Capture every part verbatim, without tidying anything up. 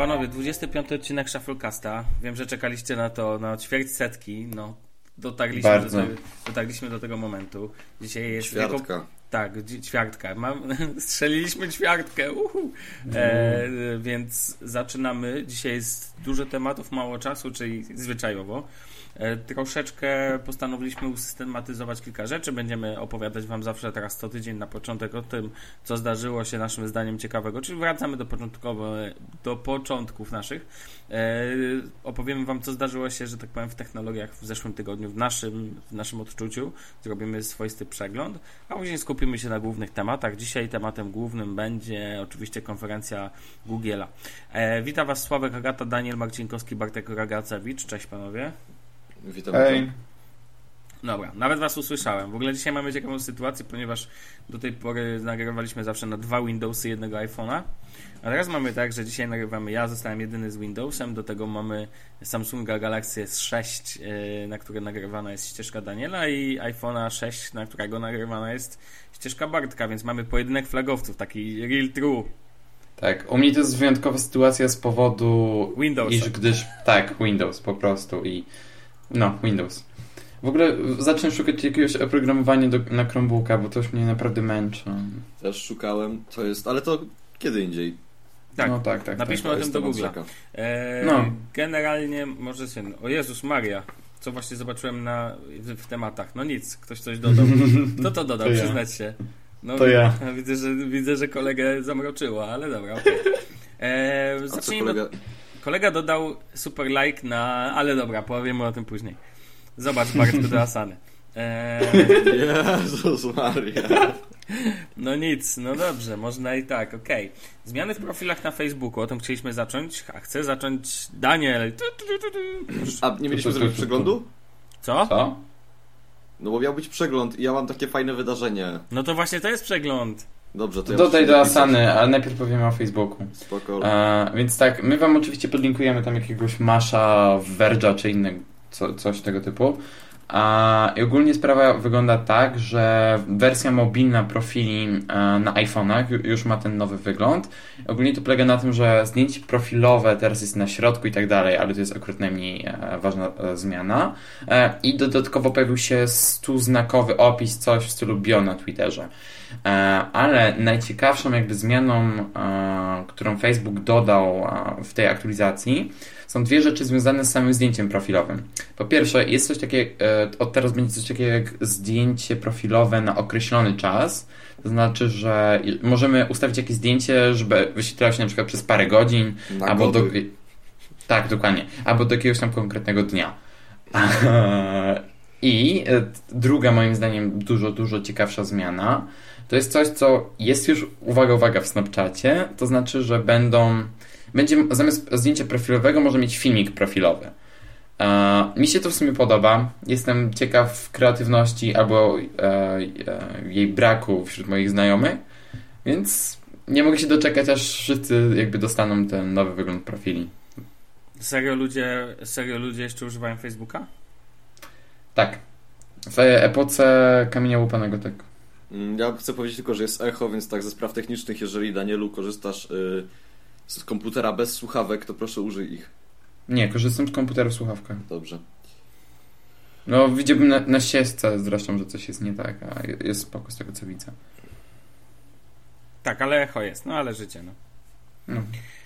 panowie, dwudziesty piąty odcinek Shufflecasta. Wiem, że czekaliście na to, na ćwierć setki. No, dotarliśmy do, tego, dotarliśmy do tego momentu. Dzisiaj jest... Ćwiartka. Wieko... Tak, ćwiartka. Mam... Strzeliliśmy ćwiartkę. Uhu. E, więc zaczynamy. Dzisiaj jest dużo tematów, mało czasu, czyli zwyczajowo. E, troszeczkę postanowiliśmy usystematyzować kilka rzeczy. Będziemy opowiadać wam zawsze teraz co tydzień na początek o tym, co zdarzyło się naszym zdaniem ciekawego. Czyli wracamy do, do początków naszych. E, opowiemy wam, co zdarzyło się, że tak powiem, w technologiach w zeszłym tygodniu, w naszym, w naszym odczuciu. Zrobimy swoisty przegląd, a później skupimy się na głównych tematach. Dzisiaj tematem głównym będzie oczywiście konferencja Google'a. E, witam was Sławek, Agata, Daniel Marcinkowski, Bartek Ragacewicz. Cześć panowie. Witam. Hej. Dobra, nawet was usłyszałem. W ogóle dzisiaj mamy ciekawą sytuację, ponieważ do tej pory nagrywaliśmy zawsze na dwa Windowsy jednego iPhone'a, a teraz mamy tak, że dzisiaj nagrywamy, ja zostałem jedyny z Windowsem, do tego mamy Samsunga Galaxy S sześć, na które nagrywana jest ścieżka Daniela, i iPhone'a sześć, na którego nagrywana jest ścieżka Bartka, więc mamy pojedynek flagowców, taki real true. Tak, u mnie to jest wyjątkowa sytuacja z powodu... Windows. Iż gdyż... Tak, Windows po prostu i... No, Windows. W ogóle zacznę szukać jakiegoś oprogramowania do, na Chromebooka, bo to już mnie naprawdę męczy. Też szukałem, to jest, ale to kiedy indziej. Tak, no, tak, tak, napiszmy tak. o tym do Google'a. Eee, no. Generalnie może się... O Jezus Maria, co właśnie zobaczyłem na, w, w tematach. No nic, ktoś coś dodał. Kto to dodał? To Przyznać ja. się. No, to ja. Widzę, że, widzę, że kolegę zamroczyło, ale dobra, okej. Okay. Eee, zacznijmy. Kolega... kolega dodał super like na... Ale dobra, powiemy o tym później. Zobacz, Bartku do Asany. Eee... Jezus Maria. No nic, no dobrze, można i tak, okej. Okay. Zmiany w profilach na Facebooku, o tym chcieliśmy zacząć, a chcę zacząć Daniel. A nie mieliśmy zrobić przeglądu? Co? Co? No bo miał być przegląd i ja mam takie fajne wydarzenie. No to właśnie to jest przegląd. Dobrze, to ja Dodaj do Asany, ale najpierw powiemy o Facebooku. Spoko. E, więc tak, my wam oczywiście podlinkujemy tam jakiegoś Masha, Verge'a czy innego, co, coś tego typu. I ogólnie sprawa wygląda tak, że wersja mobilna profili na iPhone'ach już ma ten nowy wygląd. Ogólnie to polega na tym, że zdjęcie profilowe teraz jest na środku i tak dalej, ale to jest akurat najmniej ważna zmiana. I dodatkowo pojawił się stuznakowy opis, coś w stylu bio na Twitterze. Ale najciekawszą jakby zmianą, którą Facebook dodał w tej aktualizacji, są dwie rzeczy związane z samym zdjęciem profilowym. Po pierwsze, jest coś takiego, od teraz będzie coś takiego jak zdjęcie profilowe na określony czas. To znaczy, że możemy ustawić jakieś zdjęcie, żeby wyświetlało się na przykład przez parę godzin, na albo do... Tak, dokładnie. Albo do jakiegoś tam konkretnego dnia. I druga, moim zdaniem, dużo, dużo ciekawsza zmiana, to jest coś, co jest już, uwaga, uwaga, w Snapchacie, to znaczy, że będą... Będzie, zamiast zdjęcia profilowego może mieć filmik profilowy. E, mi się to w sumie podoba. Jestem ciekaw kreatywności albo e, e, jej braku wśród moich znajomych, więc nie mogę się doczekać, aż wszyscy jakby dostaną ten nowy wygląd profili. Serio ludzie, serio ludzie jeszcze używają Facebooka? Tak. W epoce kamienia łupanego, tak. Ja chcę powiedzieć tylko, że jest echo, więc tak ze spraw technicznych, jeżeli Danielu korzystasz yy, z komputera bez słuchawek, to proszę użyj ich. Nie, korzystam z komputera w słuchawkach. Dobrze. No widziałbym na, na ścieżce zresztą, że coś jest nie tak, a jest spoko z tego, co widzę. Tak, ale echo jest, no ale życie, no. No,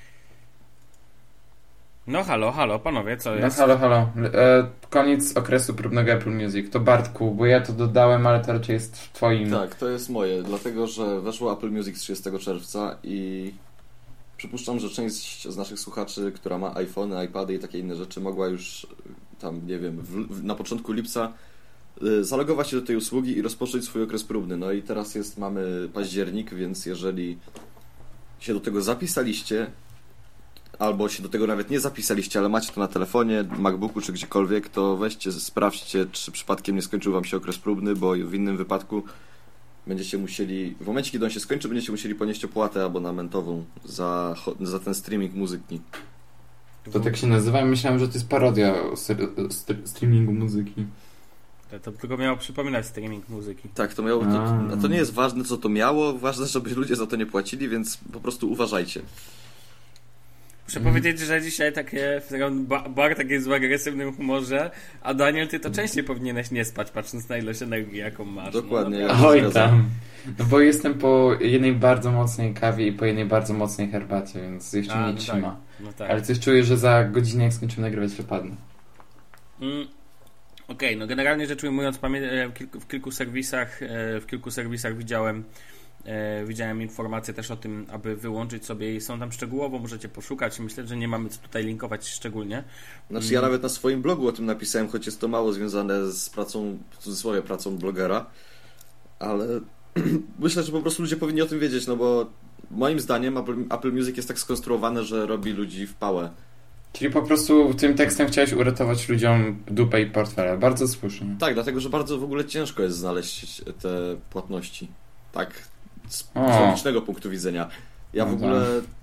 no halo, halo, panowie, co jest? No halo, halo. E, koniec okresu próbnego Apple Music. To Bartku, bo ja to dodałem, ale to raczej jest w twoim... Tak, to jest moje, dlatego, że weszło Apple Music trzydziestego czerwca i przypuszczam, że część z naszych słuchaczy, która ma iPhony, iPady i takie inne rzeczy, mogła już tam, nie wiem, w, w, na początku lipca y, zalogować się do tej usługi i rozpocząć swój okres próbny. No i teraz jest, mamy październik, więc jeżeli się do tego zapisaliście, albo się do tego nawet nie zapisaliście, ale macie to na telefonie, MacBooku czy gdziekolwiek, to weźcie, sprawdźcie, czy przypadkiem nie skończył wam się okres próbny, bo w innym wypadku będziecie musieli, w momencie kiedy on się skończy, będziecie musieli ponieść opłatę abonamentową za, za ten streaming muzyki. To tak się nazywa? Myślałem, że to jest parodia streamingu muzyki. To, to tylko miało przypominać streaming muzyki. Tak, to miało, to, to nie jest ważne, co to miało, ważne, żeby ludzie za to nie płacili, więc po prostu uważajcie. Muszę mm. powiedzieć, że dzisiaj takie Bartek jest w agresywnym humorze, a Daniel, ty to częściej powinieneś nie spać, patrząc na ilość energii, jaką masz. Dokładnie. No, ja Oj tam. No bo jestem po jednej bardzo mocnej kawie i po jednej bardzo mocnej herbacie, więc jeszcze a, mnie no trzyma. Tak. No tak. Ale coś czuję, że za godzinę jak skończymy nagrywać, wypadnę. Mm. Okej, okay, no generalnie rzecz ujmując, w kilku, w kilku serwisach w kilku serwisach widziałem widziałem informacje też o tym, aby wyłączyć sobie i są tam szczegółowo, możecie poszukać. Myślę, że nie mamy co tutaj linkować szczególnie. Znaczy ja nawet na swoim blogu o tym napisałem, choć jest to mało związane z pracą, w cudzysłowie pracą blogera, ale myślę, że po prostu ludzie powinni o tym wiedzieć, no bo moim zdaniem Apple, Apple Music jest tak skonstruowane, że robi ludzi w pałę. Czyli po prostu tym tekstem chciałeś uratować ludziom dupę i portfele. Bardzo słusznie. Tak, dlatego, że bardzo w ogóle ciężko jest znaleźć te płatności. Tak, z logicznego punktu widzenia. Ja no w ogóle...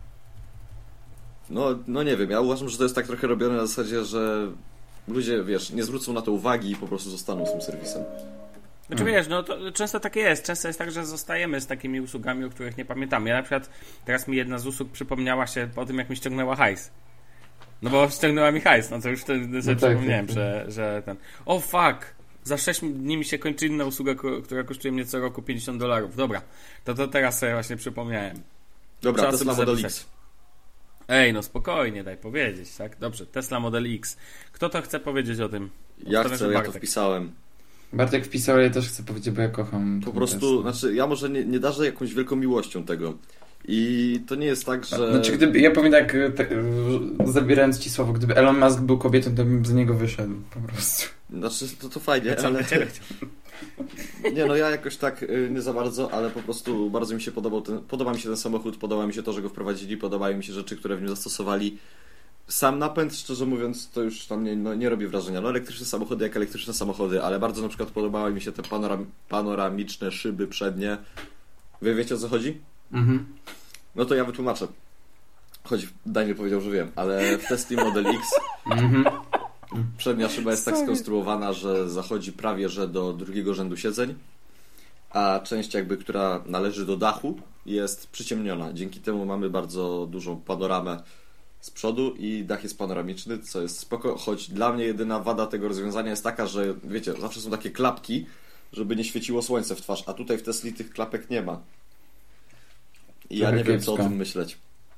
No, no nie wiem, ja uważam, że to jest tak trochę robione na zasadzie, że ludzie, wiesz, nie zwrócą na to uwagi i po prostu zostaną z tym serwisem. Znaczy hmm. wiesz, no to często tak jest. Często jest tak, że zostajemy z takimi usługami, o których nie pamiętamy. Ja na przykład, teraz mi jedna z usług przypomniała się po tym, jak mi ściągnęła hajs. No bo ściągnęła mi hajs, no to już wtedy sobie no tak, przypomniałem, tak, że, że ten... O fuck! Za sześć dni mi się kończy inna usługa, która kosztuje mnie co roku pięćdziesiąt dolarów. Dobra, to to teraz sobie właśnie przypomniałem. Dobra, Trzeba Tesla Model X. Ej, no spokojnie, daj powiedzieć, tak? Dobrze, Tesla Model X. Kto to chce powiedzieć o tym? Ja Obstawiam, chcę, ja to wpisałem. Bartek wpisał, ale ja też chcę powiedzieć, bo ja kocham. Po prostu, Tesla. Znaczy ja może nie, nie darzę jakąś wielką miłością tego. I to nie jest tak, że... Znaczy, gdyby, ja powiem tak, tak, zabierając ci słowo, gdyby Elon Musk był kobietą, to bym za niego wyszedł, po prostu. Znaczy, to, to fajnie, ale... Nie, no ja jakoś tak nie za bardzo, ale po prostu bardzo mi się podobał ten, podoba mi się ten samochód, podoba mi się to, że go wprowadzili, podobają mi się rzeczy, które w nim zastosowali. Sam napęd, szczerze mówiąc, to już tam nie, no, nie robi wrażenia. No elektryczne samochody jak elektryczne samochody, ale bardzo na przykład podobały mi się te panoram, panoramiczne szyby przednie. Wy wiecie, o co chodzi? Mhm. No to ja wytłumaczę. Choć Daniel powiedział, że wiem, ale w Tesla Model X mhm. przednia szyba jest tak skonstruowana, że zachodzi prawie że do drugiego rzędu siedzeń, a część jakby, która należy do dachu, jest przyciemniona. Dzięki temu mamy bardzo dużą panoramę z przodu i dach jest panoramiczny, co jest spoko, choć dla mnie jedyna wada tego rozwiązania jest taka, że wiecie, zawsze są takie klapki, żeby nie świeciło słońce w twarz, a tutaj w Tesli tych klapek nie ma. I ja nie wiem, co o tym myśleć.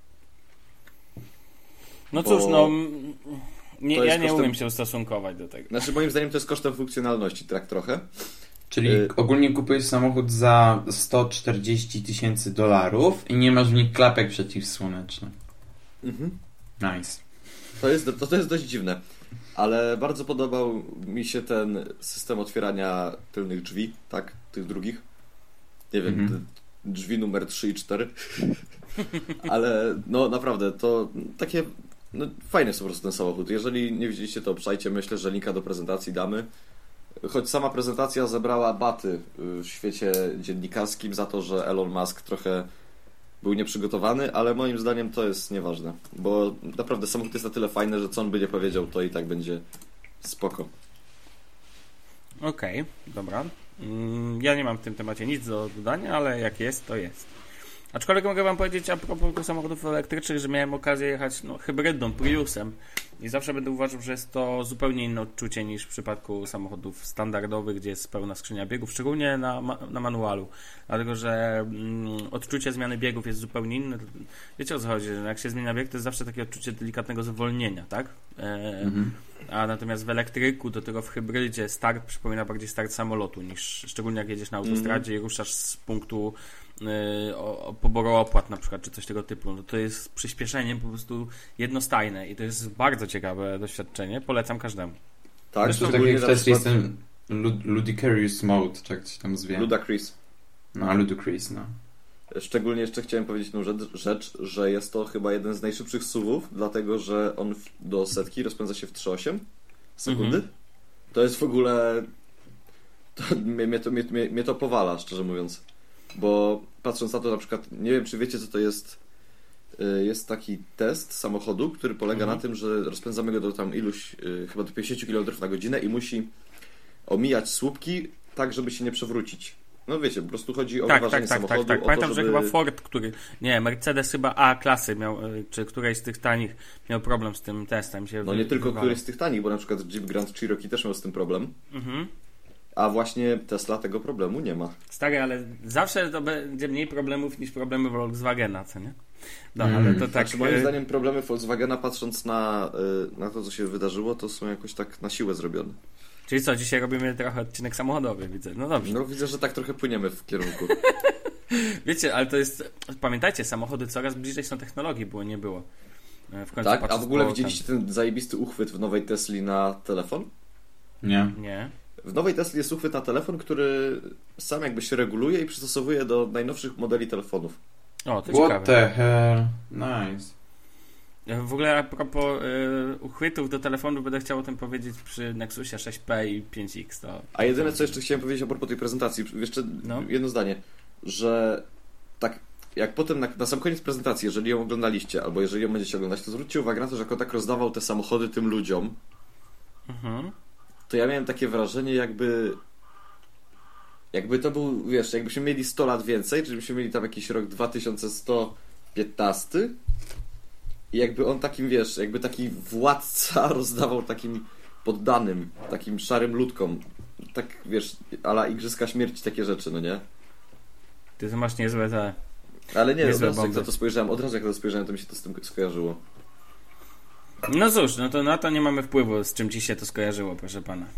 No cóż, no nie, ja nie kosztem... umiem się ustosunkować do tego. Znaczy moim zdaniem to jest kosztem funkcjonalności, tak trochę. Czyli y... ogólnie kupujesz samochód za sto czterdzieści tysięcy dolarów i nie masz w nich klapek przeciwsłonecznych. Mhm. Nice. To jest, to, to jest dość dziwne. Ale bardzo podobał mi się ten system otwierania tylnych drzwi, tak? Tych drugich. Nie wiem, mhm. drzwi numer trzy i cztery. Ale no naprawdę, to takie no, fajny jest po prostu ten samochód. Jeżeli nie widzieliście, to obczajcie. Myślę, że linka do prezentacji damy. Choć sama prezentacja zebrała baty w świecie dziennikarskim za to, że Elon Musk trochę był nieprzygotowany, ale moim zdaniem to jest nieważne. Bo naprawdę samochód jest na tyle fajny, że co on by nie powiedział, to i tak będzie spoko. Okej, okay, dobra. Ja nie mam w tym temacie nic do dodania, ale jak jest, to jest. Aczkolwiek mogę wam powiedzieć a propos samochodów elektrycznych, że miałem okazję jechać no, hybrydną, Priusem i zawsze będę uważał, że jest to zupełnie inne odczucie niż w przypadku samochodów standardowych, gdzie jest pełna skrzynia biegów, szczególnie na, na manualu, dlatego że mm, odczucie zmiany biegów jest zupełnie inne. Wiecie, o co chodzi, jak się zmienia bieg, to jest zawsze takie odczucie delikatnego zwolnienia, tak? E, mhm. A natomiast w elektryku, do tego w hybrydzie start przypomina bardziej start samolotu, niż szczególnie jak jedziesz na autostradzie mm. i ruszasz z punktu yy, o, o poboru opłat na przykład, czy coś tego typu. No to jest przyspieszeniem po prostu jednostajne i to jest bardzo ciekawe doświadczenie. Polecam każdemu. Tak, to tak jak w Tesla jest ten Ludicrous Mode, czy jak się tam zwie. Ludacris. No, Ludacris, no. Szczególnie jeszcze chciałem powiedzieć tą rzecz, rzecz, że jest to chyba jeden z najszybszych suwów, dlatego że on do setki rozpędza się w trzy przecinek osiem sekundy. Mm-hmm. To jest w ogóle... To, mnie, to, mnie, mnie to powala, szczerze mówiąc. Bo patrząc na to na przykład, nie wiem czy wiecie co to jest, jest taki test samochodu, który polega mm-hmm. na tym, że rozpędzamy go do tam iluś, chyba do pięćdziesiąt kilometrów na godzinę i musi omijać słupki tak, żeby się nie przewrócić. No wiecie, po prostu chodzi o tak, wyważenie tak, tak, samochodu. tak, tak. O Pamiętam, to, żeby... że chyba Ford, który, nie, Mercedes chyba A-klasy miał, czy któreś z tych tanich miał problem z tym testem. Się no nie tylko wywalał. któryś z tych tanich, bo na przykład Jeep Grand Cherokee też miał z tym problem. Mhm. A właśnie Tesla tego problemu nie ma. Stary, ale zawsze to będzie mniej problemów niż problemy Volkswagena, co nie? No, Mm. ale to tak... Znaczy, moim zdaniem problemy Volkswagena, patrząc na, na to, co się wydarzyło, to są jakoś tak na siłę zrobione. Czyli co, dzisiaj robimy trochę odcinek samochodowy, widzę. No dobrze. No widzę, że tak trochę płyniemy w kierunku. Wiecie, ale to jest... Pamiętajcie, samochody coraz bliżej są technologii, było nie było. W końcu Tak? A patrząc w ogóle po widzieliście ten zajebisty uchwyt w nowej Tesli na telefon? Nie. Ten... Nie. W nowej Tesli jest uchwyt na telefon, który sam jakby się reguluje i przystosowuje do najnowszych modeli telefonów. O, to What ciekawe. the hell? Nice. W ogóle a propos y, uchwytów do telefonu będę chciał o tym powiedzieć przy Nexusie sześć P i pięć X. To... A jedyne, co jeszcze chciałem powiedzieć a propos tej prezentacji, jeszcze No. jedno zdanie, że tak jak potem na, na sam koniec prezentacji, jeżeli ją oglądaliście, albo jeżeli ją będziecie oglądać, to zwróćcie uwagę na to, że jak on tak rozdawał te samochody tym ludziom, Mhm. to ja miałem takie wrażenie, jakby jakby to był, wiesz, jakbyśmy mieli sto lat więcej, czyli byśmy mieli tam jakiś rok dwa tysiące sto piętnaście i jakby on takim, wiesz, jakby taki władca rozdawał takim poddanym, takim szarym ludkom, tak, wiesz, a la Igrzyska Śmierci, takie rzeczy, no nie? Ty to masz niezłe te... Ale nie, od Niezłe razu jak bomby. na to spojrzałem, od razu jak na to spojrzałem, to mi się to z tym skojarzyło. No cóż, no to na to nie mamy wpływu, z czym ci się to skojarzyło, proszę pana.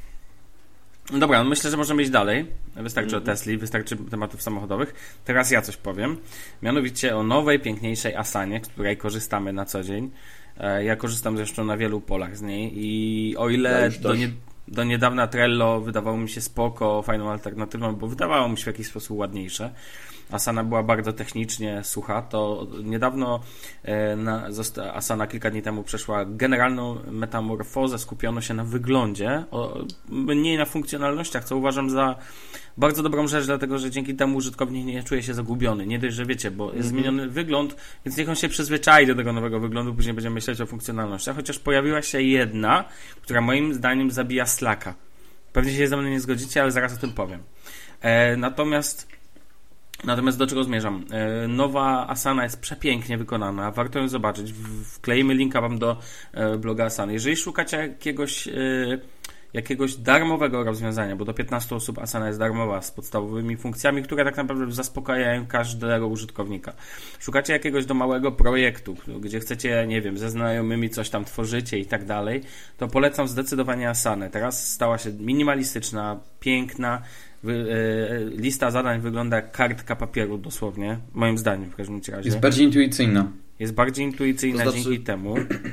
No dobra, no myślę, że możemy iść dalej. Wystarczy Mhm. o Tesli, wystarczy tematów samochodowych. Teraz ja coś powiem. Mianowicie o nowej, piękniejszej Asanie, z której korzystamy na co dzień. E, Ja korzystam zresztą na wielu polach z niej i o Ja ile już do, też. nie, do niedawna Trello wydawało mi się spoko, fajną alternatywą, bo wydawało mi się w jakiś sposób ładniejsze. Asana była bardzo technicznie sucha, to niedawno e, na, zosta, Asana kilka dni temu przeszła generalną metamorfozę, skupiono się na wyglądzie, o, mniej na funkcjonalnościach, co uważam za bardzo dobrą rzecz, dlatego że dzięki temu użytkownik nie czuje się zagubiony. Nie dość, że wiecie, bo jest zmieniony wygląd, więc niech on się przyzwyczai do tego nowego wyglądu, później będziemy myśleć o funkcjonalnościach, chociaż pojawiła się jedna, która moim zdaniem zabija Slacka. Pewnie się ze mną nie zgodzicie, ale zaraz o tym powiem. E, natomiast Natomiast do czego zmierzam? E, Nowa Asana jest przepięknie wykonana, warto ją zobaczyć. W- Wkleimy linka wam do e, bloga Asany. Jeżeli szukacie jakiegoś, e, jakiegoś darmowego rozwiązania, bo do piętnastu osób Asana jest darmowa z podstawowymi funkcjami, które tak naprawdę zaspokajają każdego użytkownika. Szukacie jakiegoś do małego projektu, gdzie chcecie, nie wiem, ze znajomymi coś tam tworzycie i tak dalej, to polecam zdecydowanie Asanę. Teraz stała się minimalistyczna, piękna. Wy, e, lista zadań wygląda jak kartka papieru dosłownie, moim zdaniem w każdym razie. Jest bardziej intuicyjna. Jest bardziej intuicyjna To znaczy- dzięki temu.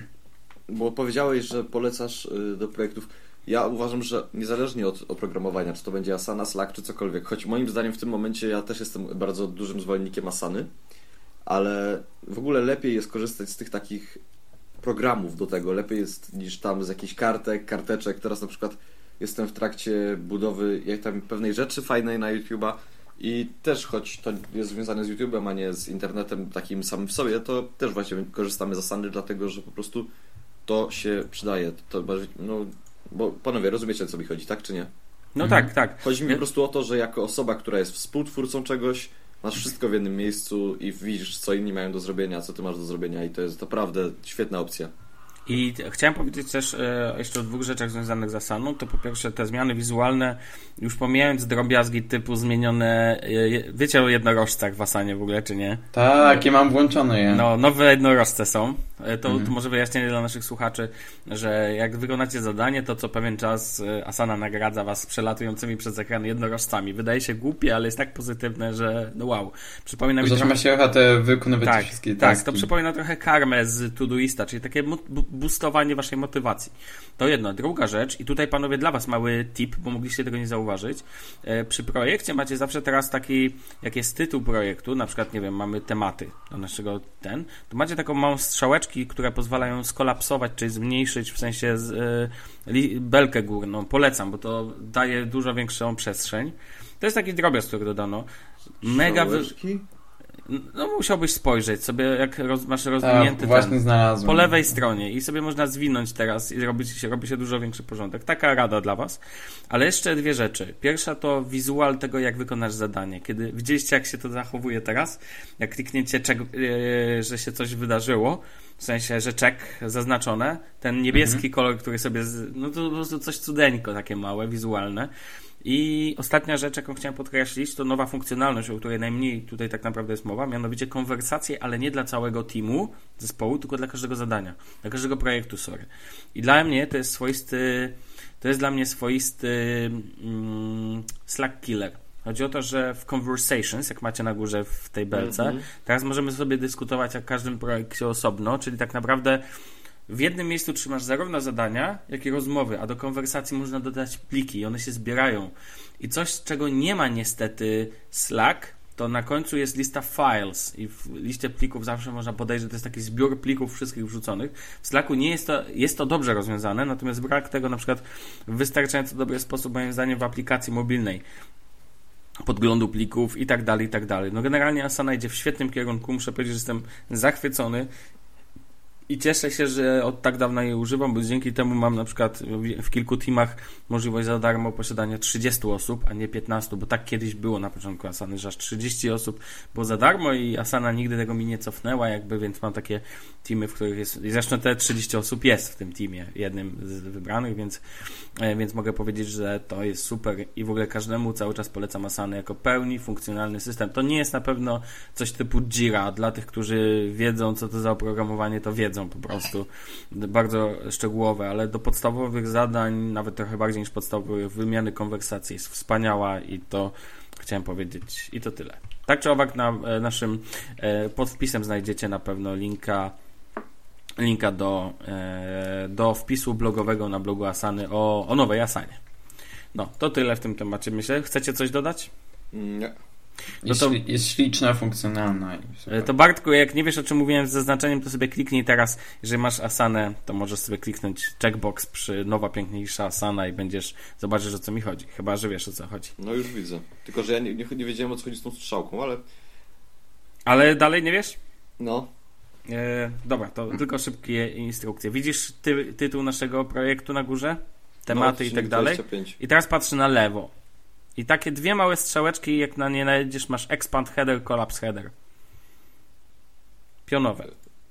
Bo powiedziałeś, że polecasz y, do projektów. Ja uważam, że niezależnie od oprogramowania, czy to będzie Asana, Slack, czy cokolwiek, choć moim zdaniem w tym momencie ja też jestem bardzo dużym zwolennikiem Asany, ale w ogóle lepiej jest korzystać z tych takich programów do tego, lepiej jest niż tam z jakichś kartek, karteczek. Teraz na przykład jestem w trakcie budowy jak tam pewnej rzeczy fajnej na YouTube'a i też, choć to jest związane z YouTube'em, a nie z internetem takim samym w sobie, to też właśnie korzystamy z Asany, dlatego że po prostu to się przydaje. To, no, bo panowie, rozumiecie, o co mi chodzi, tak czy nie? No Mhm. tak, tak. Chodzi mi po prostu o to, że jako osoba, która jest współtwórcą czegoś, masz wszystko w jednym miejscu i widzisz, co inni mają do zrobienia, co ty masz do zrobienia i to jest naprawdę świetna opcja. I t- chciałem powiedzieć też e, jeszcze o dwóch rzeczach związanych z Asaną. To po pierwsze te zmiany wizualne, już pomijając drobiazgi typu zmienione, e, wiecie o jednorożcach w Asanie w ogóle, czy nie? Tak, ja mam włączone je. No, nowe jednorożce są. E, To, Mhm. to może wyjaśnienie dla naszych słuchaczy, że jak wykonacie zadanie, to co pewien czas e, Asana nagradza was przelatującymi przez ekran jednorożcami. Wydaje się głupie, ale jest tak pozytywne, że no wow. Przypomina mi Że trochę- ma się ochotę wykonywać tak, wszystkie tak, taski. to przypomina trochę karmę z Todoista, czyli takie mu- bu- boostowanie waszej motywacji. To jedno. Druga rzecz, i tutaj panowie dla was mały tip, bo mogliście tego nie zauważyć. E, przy projekcie macie zawsze teraz taki, jak jest tytuł projektu, na przykład, nie wiem, mamy tematy do naszego ten, to macie taką małą strzałeczki, które pozwalają skolapsować, czyli zmniejszyć w sensie z, e, li, belkę górną. Polecam, bo to daje dużo większą przestrzeń. To jest taki drobiazg, który dodano. Mega wy... Strzałeczki? No musiałbyś spojrzeć sobie, jak roz, masz rozwinięty tak, właśnie ten, znalazłem. po lewej stronie i sobie można zwinąć teraz i robi się, robi się dużo większy porządek. Taka rada dla was. Ale jeszcze dwie rzeczy. Pierwsza to wizual tego, jak wykonasz zadanie. Kiedy widzieliście, jak się to zachowuje teraz, jak klikniecie, check, yy, że się coś wydarzyło, w sensie, że check zaznaczone, ten niebieski mhm. kolor, który sobie, z, no to po prostu coś cudeńko, takie małe, wizualne. I ostatnia rzecz, jaką chciałem podkreślić, to nowa funkcjonalność, o której najmniej tutaj tak naprawdę jest mowa, mianowicie konwersacje, ale nie dla całego teamu, zespołu, tylko dla każdego zadania, dla każdego projektu, sorry. I dla mnie to jest swoisty, to jest dla mnie swoisty mm, Slack killer. Chodzi o to, że w Conversations, jak macie na górze w tej belce, mm-hmm. teraz możemy sobie dyskutować o każdym projekcie osobno, czyli tak naprawdę w jednym miejscu trzymasz zarówno zadania, jak i rozmowy, a do konwersacji można dodać pliki i one się zbierają. I coś, czego nie ma niestety Slack, to na końcu jest lista files i w liście plików zawsze można podejrzeć, że to jest taki zbiór plików wszystkich wrzuconych. W Slacku nie jest to, jest to dobrze rozwiązane, natomiast brak tego na przykład w wystarczająco dobry sposób, moim zdaniem, w aplikacji mobilnej. Podglądu plików i tak dalej, i tak dalej. No generalnie Asana idzie w świetnym kierunku, muszę powiedzieć, że jestem zachwycony i cieszę się, że od tak dawna jej używam, bo dzięki temu mam na przykład w kilku teamach możliwość za darmo posiadania trzydziestu osób, a nie piętnastu, bo tak kiedyś było na początku Asany, że aż trzydzieści osób było za darmo i Asana nigdy tego mi nie cofnęła, jakby, więc mam takie teamy, w których jest, i zresztą te trzydzieści osób jest w tym teamie, jednym z wybranych, więc, więc mogę powiedzieć, że to jest super i w ogóle każdemu cały czas polecam Asanę jako pełni funkcjonalny system. To nie jest na pewno coś typu Jira, dla tych, którzy wiedzą, co to za oprogramowanie, to wiedzą po prostu, bardzo szczegółowe, ale do podstawowych zadań, nawet trochę bardziej niż podstawowych, wymiany konwersacji jest wspaniała i to chciałem powiedzieć i to tyle. Tak czy owak na naszym pod wpisem znajdziecie na pewno linka linka do, do wpisu blogowego na blogu Asany o, o nowej Asanie. No, to tyle w tym temacie, myślę. Chcecie coś dodać? Nie. No to, jest, jest śliczna, funkcjonalna. To Bartku, jak nie wiesz, o czym mówiłem z zaznaczeniem, to sobie kliknij teraz, jeżeli masz Asanę, to możesz sobie kliknąć checkbox przy nowa, piękniejsza Asana i będziesz zobaczysz, o co mi chodzi. Chyba, że wiesz, o co chodzi. No już widzę. Tylko, że ja nie, nie, nie wiedziałem, o co chodzi z tą strzałką, ale... Ale dalej nie wiesz? No. E, dobra, to tylko szybkie instrukcje. Widzisz ty, tytuł naszego projektu na górze? Tematy no, i tak dalej? dwadzieścia pięć. I teraz patrzę na lewo. I takie dwie małe strzałeczki, jak na nie najedziesz, masz expand header, collapse header. Pionowe.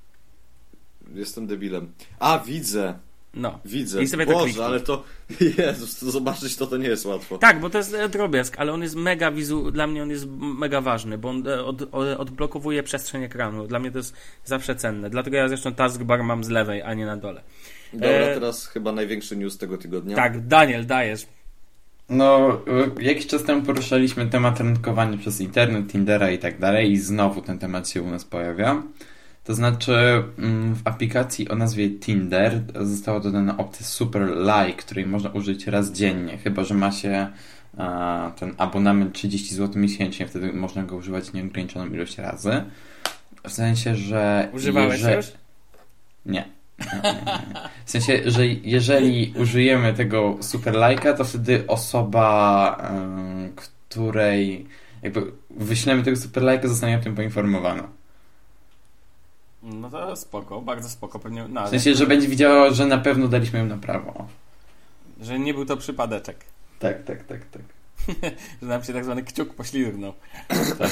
Jestem debilem. A, widzę. No. Widzę. I sobie Boże, to ale to... Jezus, to zobaczyć to, to nie jest łatwo. Tak, bo to jest drobiazg, ale on jest mega wizu... Dla mnie on jest mega ważny, bo on od, od, odblokowuje przestrzeń ekranu. Dla mnie to jest zawsze cenne. Dlatego ja zresztą taskbar mam z lewej, a nie na dole. Dobra, e... teraz chyba największy news tego tygodnia. Tak, Daniel, dajesz. No, jakiś czas temu poruszaliśmy temat randkowania przez internet, Tindera i tak dalej i znowu ten temat się u nas pojawia. To znaczy w aplikacji o nazwie Tinder została dodana opcja Super Like, której można użyć raz dziennie, chyba że ma się a, ten abonament trzydzieści złotych miesięcznie, wtedy można go używać nieograniczoną ilość razy. W sensie, że... Używałeś jeże... już? Nie. Nie, nie, nie. W sensie, że jeżeli użyjemy tego super lajka, to wtedy osoba, yy, której jakby wyślemy tego super lajka, zostanie o tym poinformowana. No to spoko, bardzo spoko. Pewnie, no, w sensie, że będzie widziała, że na pewno daliśmy ją na prawo. Że nie był to przypadeczek. Tak, tak, tak, tak. Że nam się tak zwany kciuk poślizgnął. Tak.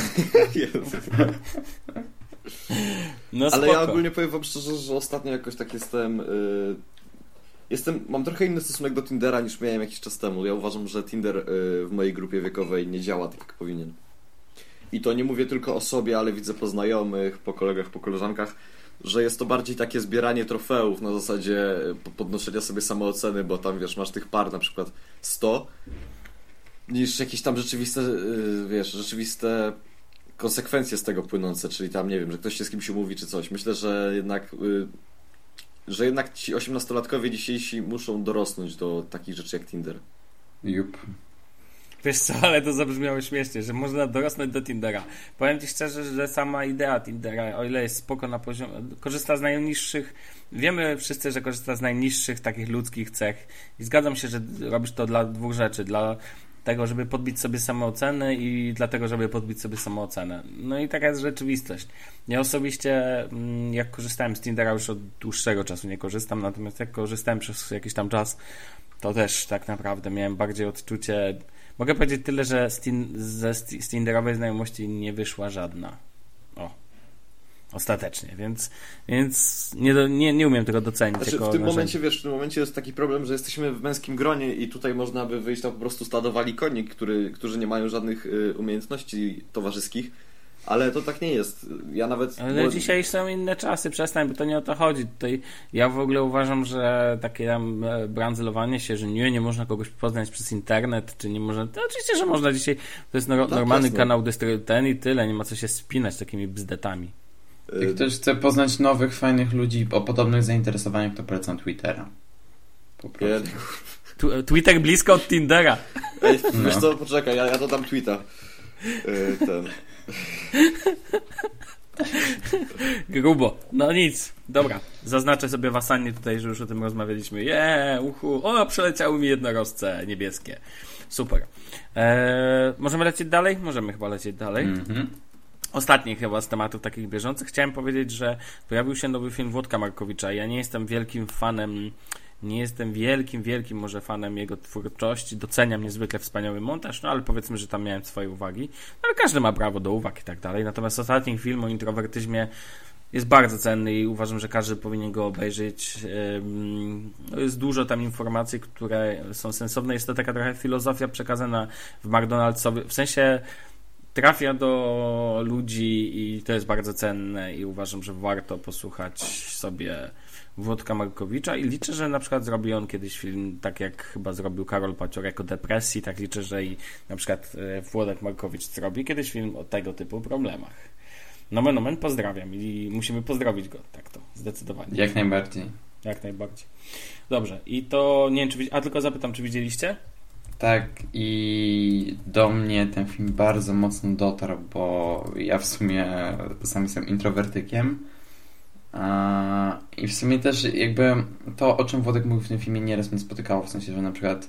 No ale ja ogólnie powiem wam szczerze, że ostatnio jakoś tak jestem yy, jestem, mam trochę inny stosunek do Tindera niż miałem jakiś czas temu. Ja uważam, że Tinder yy, w mojej grupie wiekowej nie działa tak jak powinien. I to nie mówię tylko o sobie, ale widzę po znajomych, po kolegach, po koleżankach, że jest to bardziej takie zbieranie trofeów na zasadzie podnoszenia sobie samooceny, bo tam wiesz, masz tych par na przykład sto, niż jakieś tam rzeczywiste, yy, wiesz, rzeczywiste konsekwencje z tego płynące, czyli tam, nie wiem, że ktoś się z kimś umówi czy coś. Myślę, że jednak yy, że jednak ci osiemnastolatkowie dzisiejsi muszą dorosnąć do takich rzeczy jak Tinder. Jup. Wiesz co, ale to zabrzmiało śmiesznie, że można dorosnąć do Tindera. Powiem ci szczerze, że sama idea Tindera, o ile jest spoko na poziomie, korzysta z najniższych, wiemy wszyscy, że korzysta z najniższych takich ludzkich cech i zgadzam się, że robisz to dla dwóch rzeczy, dla tego, żeby podbić sobie samoocenę i dlatego, żeby podbić sobie samoocenę. No i taka jest rzeczywistość. Ja osobiście, jak korzystałem z Tindera, już od dłuższego czasu nie korzystam, natomiast jak korzystałem przez jakiś tam czas, to też tak naprawdę miałem bardziej odczucie. Mogę powiedzieć tyle, że z, tin, ze, z Tinderowej znajomości nie wyszła żadna. O. Ostatecznie, więc, więc nie, do, nie, nie umiem tego docenić. Znaczy, jako w tym narzędzie. momencie, wiesz, w tym momencie jest taki problem, że jesteśmy w męskim gronie i tutaj można by wyjść tam po prostu stadowali koni, który, którzy nie mają żadnych y, umiejętności towarzyskich, ale to tak nie jest. Ja nawet... Ale bo... dzisiaj są inne czasy, przestań, bo to nie o to chodzi. Tutaj ja w ogóle uważam, że takie tam brandzlowanie się, że nie, nie można kogoś poznać przez internet, czy nie można... To oczywiście, że można dzisiaj. To jest no, tak, normalny jasne. kanał dystry... ten i tyle, nie ma co się spinać takimi bzdetami. Jak ktoś chce poznać nowych, fajnych ludzi o podobnych zainteresowaniach, to polecam Twittera. Po prostu. Tu, Twitter blisko od Tindera. Ej, No. wiesz co, poczekaj, ja, ja dodam tweeta. Yy, ten. Grubo. No nic. Dobra. Zaznaczę sobie w Asanie tutaj, że już o tym rozmawialiśmy. Jeee, uhu. O, przeleciały mi jednorożce niebieskie. Super. Eee, możemy lecieć dalej? Możemy chyba lecieć dalej. Mm-hmm. Ostatni chyba z tematów takich bieżących. Chciałem powiedzieć, że pojawił się nowy film Włodka Markowicza. Ja nie jestem wielkim fanem, nie jestem wielkim, wielkim może fanem jego twórczości. Doceniam niezwykle wspaniały montaż, no ale powiedzmy, że tam miałem swoje uwagi. No, ale każdy ma prawo do uwag i tak dalej. Natomiast ostatni film o introwertyzmie jest bardzo cenny i uważam, że każdy powinien go obejrzeć. Jest dużo tam informacji, które są sensowne. Jest to taka trochę filozofia przekazana w McDonald'sowie, w sensie trafia do ludzi i to jest bardzo cenne i uważam, że warto posłuchać sobie Włodka Markowicza i liczę, że na przykład zrobi on kiedyś film, tak jak chyba zrobił Karol Paciorek o depresji, tak liczę, że i na przykład Włodek Markowicz zrobi kiedyś film o tego typu problemach. Nomen omen, pozdrawiam i musimy pozdrowić go, tak to, zdecydowanie. Jak najbardziej. Jak najbardziej. Dobrze, i to nie wiem, czy a tylko zapytam, czy widzieliście? Tak, i do mnie ten film bardzo mocno dotarł, bo ja w sumie sam jestem introwertykiem i w sumie też jakby to, o czym Włodek mówił w tym filmie, nieraz mnie spotykało, w sensie, że na przykład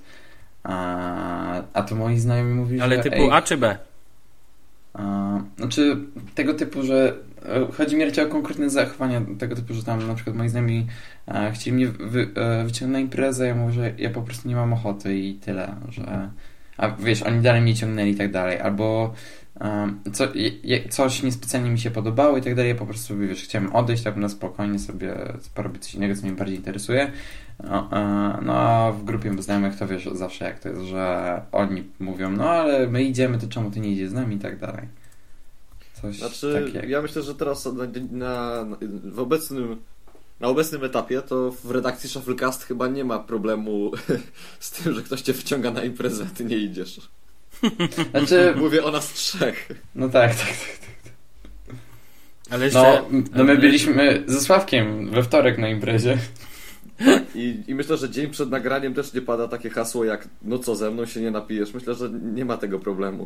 a, a to moi znajomi mówili, ale że typu ej, A czy B? A, znaczy tego typu, że chodzi mi raczej o konkretne zachowania tego typu, że tam na przykład moi znajomi e, chcieli mnie wy, e, wyciągnąć na imprezę, ja mówię, że ja po prostu nie mam ochoty i tyle, że a wiesz, oni dalej mnie ciągnęli i tak dalej, albo e, co, je, coś niespecjalnie mi się podobało i tak dalej, ja po prostu sobie, wiesz, chciałem odejść tak na spokojnie sobie porobić coś innego, co mnie bardziej interesuje. No, e, no a w grupie znajomych to wiesz zawsze jak to jest, że oni mówią, no ale my idziemy, to czemu ty nie idziesz z nami i tak dalej. Coś znaczy, takiego. ja myślę, że teraz na, na, w obecnym, na obecnym etapie to w redakcji Shufflecast chyba nie ma problemu z tym, że ktoś cię wciąga na imprezę, a ty nie idziesz. Znaczy, mówię o nas trzech. No tak, tak, tak. tak. Ale jeszcze... No, no my byliśmy ze Sławkiem we wtorek na imprezie. Tak, i, i myślę, że dzień przed nagraniem też nie pada takie hasło jak no co, ze mną się nie napijesz. Myślę, że nie ma tego problemu.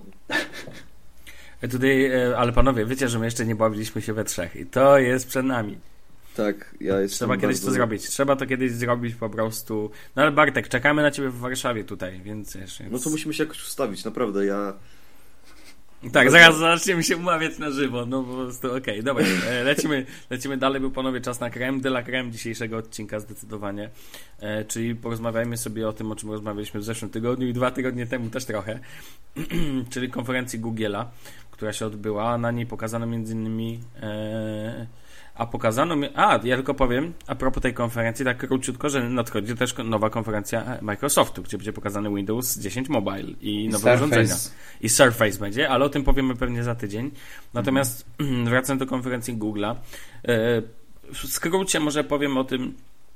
Tutaj, ale panowie, wiecie, że my jeszcze nie bawiliśmy się we trzech i to jest przed nami. Tak, ja jestem Trzeba kiedyś bardzo... to zrobić. Trzeba to kiedyś zrobić po prostu. No ale Bartek, czekamy na ciebie w Warszawie tutaj, więc jeszcze. No to musimy się jakoś ustawić, naprawdę, ja... Tak, zaraz zaczniemy się umawiać na żywo, no po prostu okej, okay, dobra, lecimy, lecimy dalej, był panowie czas na crème de la crème dzisiejszego odcinka zdecydowanie, e, czyli porozmawiajmy sobie o tym, o czym rozmawialiśmy w zeszłym tygodniu i dwa tygodnie temu też trochę, czyli konferencji Google'a, która się odbyła, a na niej pokazano między innymi e, a pokazano mi... A, ja tylko powiem, a propos tej konferencji, tak króciutko, że nadchodzi też nowa konferencja Microsoftu, gdzie będzie pokazany Windows dziesięć Mobile i nowe Surface. urządzenia. I Surface będzie, ale o tym powiemy pewnie za tydzień. Natomiast mm. wracam do konferencji Google'a. W skrócie może powiem o tym,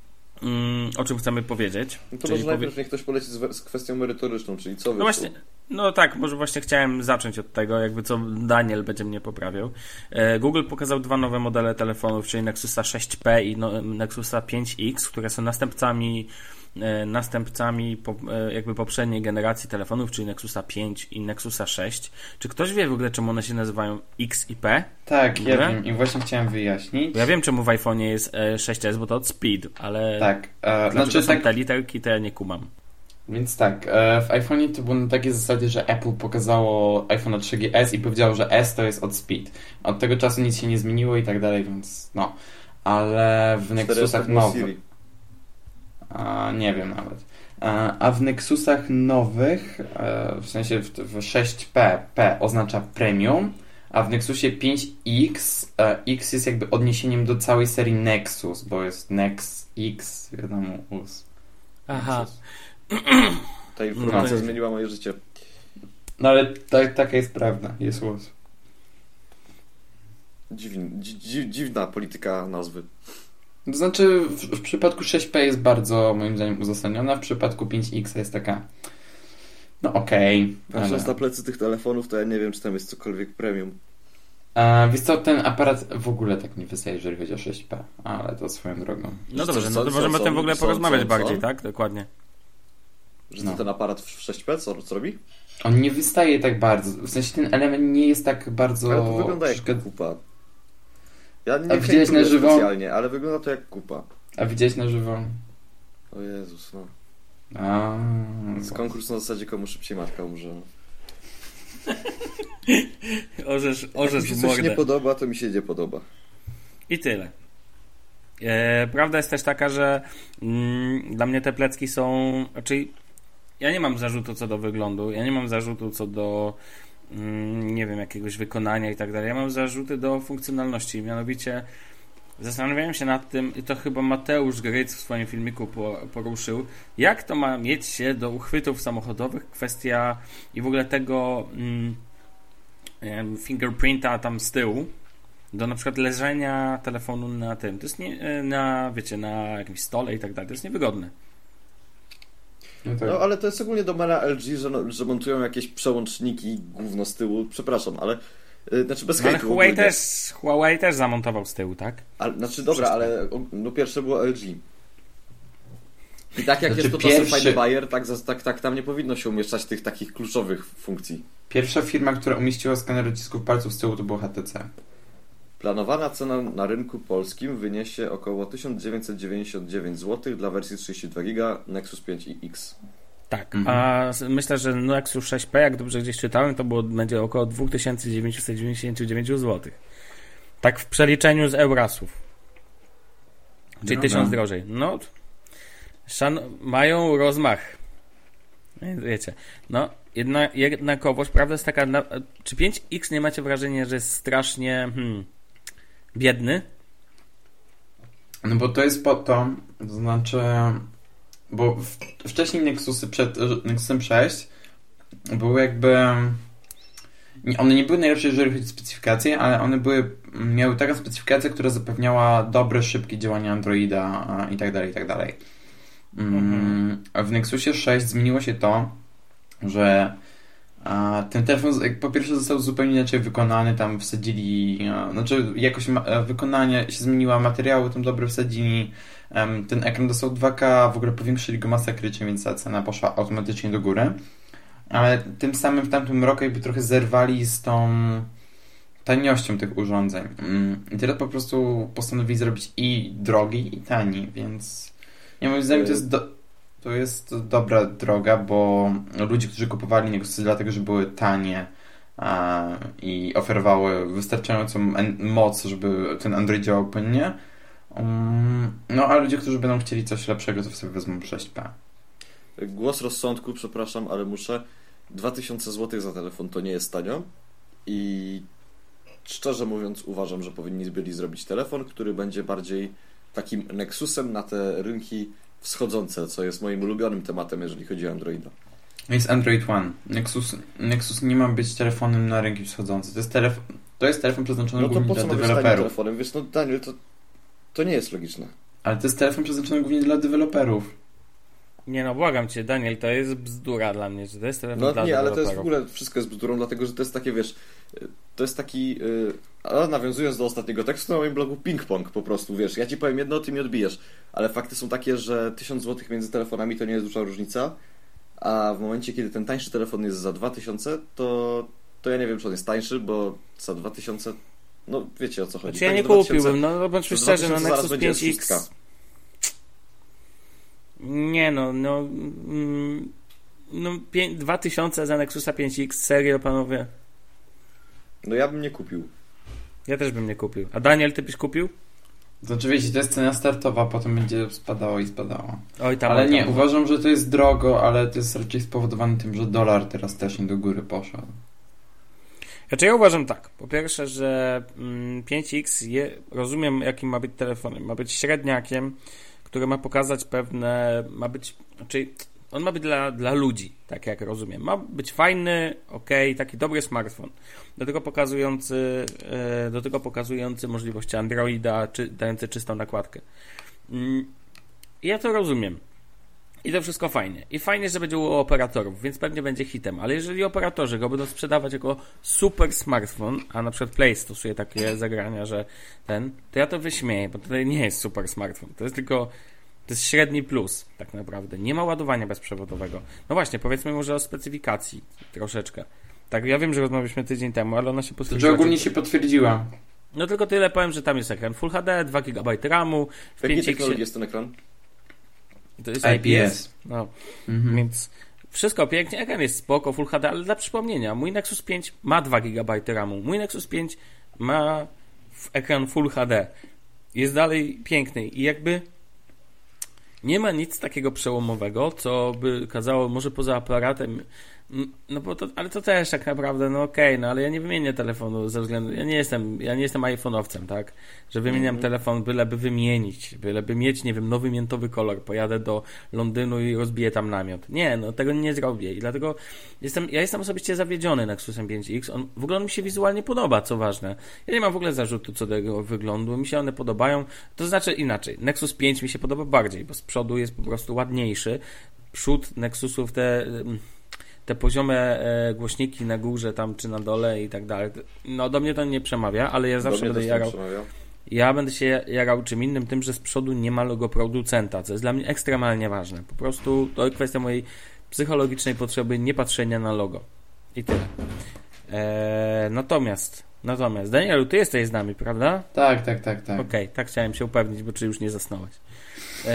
o czym chcemy powiedzieć. No to czyli może najpierw powie... niech ktoś poleci z, z kwestią merytoryczną, czyli co wyszło? No właśnie, no tak, może właśnie chciałem zacząć od tego, jakby co Daniel będzie mnie poprawiał. Google pokazał dwa nowe modele telefonów, czyli Nexusa sześć P i no, Nexusa pięć X, które są następcami następcami po, jakby poprzedniej generacji telefonów, czyli Nexusa pięć i Nexusa sześć. Czy ktoś wie w ogóle, czemu one się nazywają X i P? Tak, ja wiem i właśnie chciałem wyjaśnić. Ja wiem, czemu w iPhone'ie jest sześć S, bo to od Speed, ale tak, e, znaczy znaczy są tak, te literki, to ja nie kumam. Więc tak, e, w iPhone'ie to było na takiej zasadzie, że Apple pokazało iPhone trzy G S i powiedziało, że S to jest od speed. Od tego czasu nic się nie zmieniło i tak dalej, więc no. Ale w Nexusach nowych... A, nie wiem nawet. A, a w Nexusach nowych, e, w sensie w, w sześć P, P oznacza premium, a w Nexusie pięć X, e, X jest jakby odniesieniem do całej serii Nexus, bo jest Nex, X, wiadomo, us. Aha. Ta informacja No. zmieniła moje życie. No ale ta, taka jest prawda, jest us. Dziwn, dzi, dzi, dziwna polityka nazwy. To znaczy w, w przypadku sześć P jest bardzo moim zdaniem uzasadniona, w przypadku pięć X jest taka no okej. Okay, Patrząc ale... na plecy tych telefonów, to ja nie wiem, czy tam jest cokolwiek premium. A, wiesz co, ten aparat w ogóle tak nie wystaje, jeżeli chodzi o sześć P, ale to swoją drogą. No Co, dobrze, co, no to co, możemy co, o tym w ogóle co, porozmawiać co, co? bardziej, tak? Dokładnie. Że No. to ten aparat w sześć P, co, co robi? On nie wystaje tak bardzo, w sensie ten element nie jest tak bardzo... Ale to wygląda jak przeszkad- kupa. Ja nie A widziałeś na hejtuję żywo? specjalnie, ale wygląda to jak kupa. A widziałeś na żywo? O Jezus, no. A, Jest konkurs na zasadzie, komu szybciej matka umrze. Orzesz, Jak orzesz mi się w coś mordę. nie podoba, to mi się nie podoba. I tyle. E, prawda jest też taka, że mm, dla mnie te plecki są... Znaczy, ja nie mam zarzutu co do wyglądu, ja nie mam zarzutu co do mm, nie wiem, jakiegoś wykonania i tak dalej. Ja mam zarzuty do funkcjonalności. Mianowicie zastanawiałem się nad tym, i to chyba Mateusz Gryc w swoim filmiku po, poruszył, jak to ma mieć się do uchwytów samochodowych, kwestia i w ogóle tego mm, em, fingerprinta tam z tyłu, do na przykład leżenia telefonu na tym. To jest nie, na, wiecie, na jakimś stole i tak dalej. To jest niewygodne. no tak. No ale to jest ogólnie domena L G, że, no, że montują jakieś przełączniki gówno z tyłu. Przepraszam, ale yy, znaczy bez No, ale hejtu Huawei ogólnie. też, Huawei też zamontował z tyłu, tak? Ale, znaczy dobra, Wszystko. ale o, no pierwsze było L G. I tak jak Znaczy, jest to czasem pierwszy- fajny bajer, tak, za- tak, tak tam nie powinno się umieszczać tych takich kluczowych funkcji. Pierwsza firma, która umieściła skaner odcisków palców z tyłu, to było H T C. Planowana cena na rynku polskim wyniesie około tysiąc dziewięćset dziewięćdziesiąt dziewięć złotych dla wersji trzydzieści dwa giga Nexus pięć X. Tak. Mhm. A s- myślę, że Nexus sześć P, jak dobrze gdzieś czytałem, to było, będzie około dwa tysiące dziewięćset dziewięćdziesiąt dziewięć złotych. Tak w przeliczeniu z Eurasów. Czyli No tysiąc no. drożej. No, szan- mają rozmach. Wiecie. No, jedna, jednakowość, prawda jest taka, na, czy pięć X nie macie wrażenia, że jest strasznie hmm, biedny? No bo to jest po to, to znaczy, bo w, wcześniej Nexusy przed Nexusem sześć były jakby, nie, one nie były najlepsze, jeżeli chodzi o specyfikacje, ale one były, miały taką specyfikację, która zapewniała dobre, szybkie działanie Androida a, i tak dalej, i tak dalej. Mm, a w Nexusie sześć zmieniło się to, że a, ten telefon z- po pierwsze został zupełnie inaczej wykonany, tam wsadzili, a, znaczy jakość ma, a, wykonania się zmieniła, materiały tam dobre wsadzili, em, ten ekran dostał dwa K, w ogóle powiększyli go masakrycznie, więc ta cena poszła automatycznie do góry, ale tym samym w tamtym roku jakby trochę zerwali z tą taniością tych urządzeń. Mm, I teraz po prostu postanowili zrobić i drogi, i tani, więc ja moim zdaniem to jest do, to jest dobra droga, bo ludzie, którzy kupowali Nexusy dlatego, że były tanie a, i oferowały wystarczającą en- moc, żeby ten Android działał płynnie, um, no a ludzie, którzy będą chcieli coś lepszego, to sobie wezmą sześć P. Głos rozsądku, przepraszam, ale muszę. dwa tysiące złotych za telefon to nie jest tanio i szczerze mówiąc uważam, że powinni byli zrobić telefon, który będzie bardziej takim Nexusem na te rynki wschodzące, co jest moim ulubionym tematem, jeżeli chodzi o Androida. Jest Android One. Nexus, Nexus nie ma być telefonem na rynki wschodzące. To jest telefon, to jest telefon przeznaczony No to głównie po dla co ma być tanim deweloperów. telefonem? Wiesz, no Daniel, to, to nie jest logiczne. Ale to jest telefon przeznaczony głównie dla deweloperów. Nie no, błagam cię, Daniel, to jest bzdura dla mnie, że to jest telefon No dla nie, ale to jest w deweloperów. ogóle wszystko jest bzdurą, dlatego że to jest takie, wiesz, to jest taki, yy, a nawiązując do ostatniego tekstu na moim blogu, ping-pong po prostu, wiesz, ja ci powiem jedno, ty mi odbijesz, ale fakty są takie, że tysiąc złotych między telefonami to nie jest duża różnica, a w momencie, kiedy ten tańszy telefon jest za dwa tysiące, to, to ja nie wiem, czy on jest tańszy, bo za dwa tysiące, no wiecie o co chodzi. Znaczy ja Tak, nie za dwa tysiące kupiłbym, no bądźmy za szczerzy, no dwa tysiące zaraz Nexus będzie pięć szóstka. X. Nie no, no... Mm, no dwa tysiące za Nexusa pięć X, serio panowie? No ja bym nie kupił. Ja też bym nie kupił. A Daniel, ty byś kupił? To oczywiście to jest cena startowa, potem będzie spadało i spadało. Oj, tam, ale oj, tam. nie, uważam, że to jest drogo, ale to jest raczej spowodowane tym, że dolar teraz strasznie do góry poszedł. Znaczy ja uważam tak. Po pierwsze, że mm, pięć X je, rozumiem, jakim ma być telefonem. Ma być średniakiem, który ma pokazać pewne, ma być, znaczy on ma być dla, dla ludzi, tak jak rozumiem. Ma być fajny, okej, taki dobry smartfon. Do tego pokazujący, e, do tego pokazujący możliwości Androida, czy, dający czystą nakładkę. Mm, ja to rozumiem. I to wszystko fajnie. I fajnie, że będzie u operatorów, więc pewnie będzie hitem. Ale jeżeli operatorzy go będą sprzedawać jako super smartfon, a na przykład Play stosuje takie zagrania, że ten, to ja to wyśmieję, bo to nie jest super smartfon. To jest tylko, to jest średni plus, tak naprawdę. Nie ma ładowania bezprzewodowego. No właśnie, powiedzmy może o specyfikacji troszeczkę. Tak, ja wiem, że rozmawialiśmy tydzień temu, ale ona się potwierdziła. Że ogólnie się potwierdziła. No tylko tyle powiem, że tam jest ekran Full H D, dwa gigabajty ramu. W jakiej technologii jest ten ekran? To jest I P S. No, Mhm. więc wszystko pięknie, ekran jest spoko, Full H D, ale dla przypomnienia, mój Nexus pięć ma dwa gigabajty ramu, mój Nexus pięć ma ekran Full H D. Jest dalej piękny i jakby nie ma nic takiego przełomowego, co by kazało, może poza aparatem, no bo to, ale to też tak naprawdę, no okej, okay, no ale ja nie wymienię telefonu ze względu, ja nie jestem, ja nie jestem iPhone'owcem, tak, że wymieniam mm-hmm. telefon, byleby wymienić, byleby mieć, nie wiem, nowy miętowy kolor, pojadę do Londynu i rozbiję tam namiot. Nie, no tego nie zrobię i dlatego jestem, ja jestem osobiście zawiedziony Nexusem pięć X, on, w ogóle on mi się wizualnie podoba, co ważne. Ja nie mam w ogóle zarzutu co do jego wyglądu, mi się one podobają, to znaczy inaczej, Nexus pięć mi się podoba bardziej, bo z przodu jest po prostu ładniejszy, przód Nexusów te... te poziome e, głośniki na górze tam czy na dole i tak dalej. No do mnie to nie przemawia, ale ja zawsze będę jarał. Ja będę się jarał czym innym, tym, że z przodu nie ma logo producenta, co jest dla mnie ekstremalnie ważne. Po prostu to kwestia mojej psychologicznej potrzeby nie patrzenia na logo. I tyle. E, natomiast, natomiast, Danielu, ty jesteś z nami, prawda? Tak, tak, tak, tak. Okej, okay, tak chciałem się upewnić, bo czy już nie zasnąłeś. E,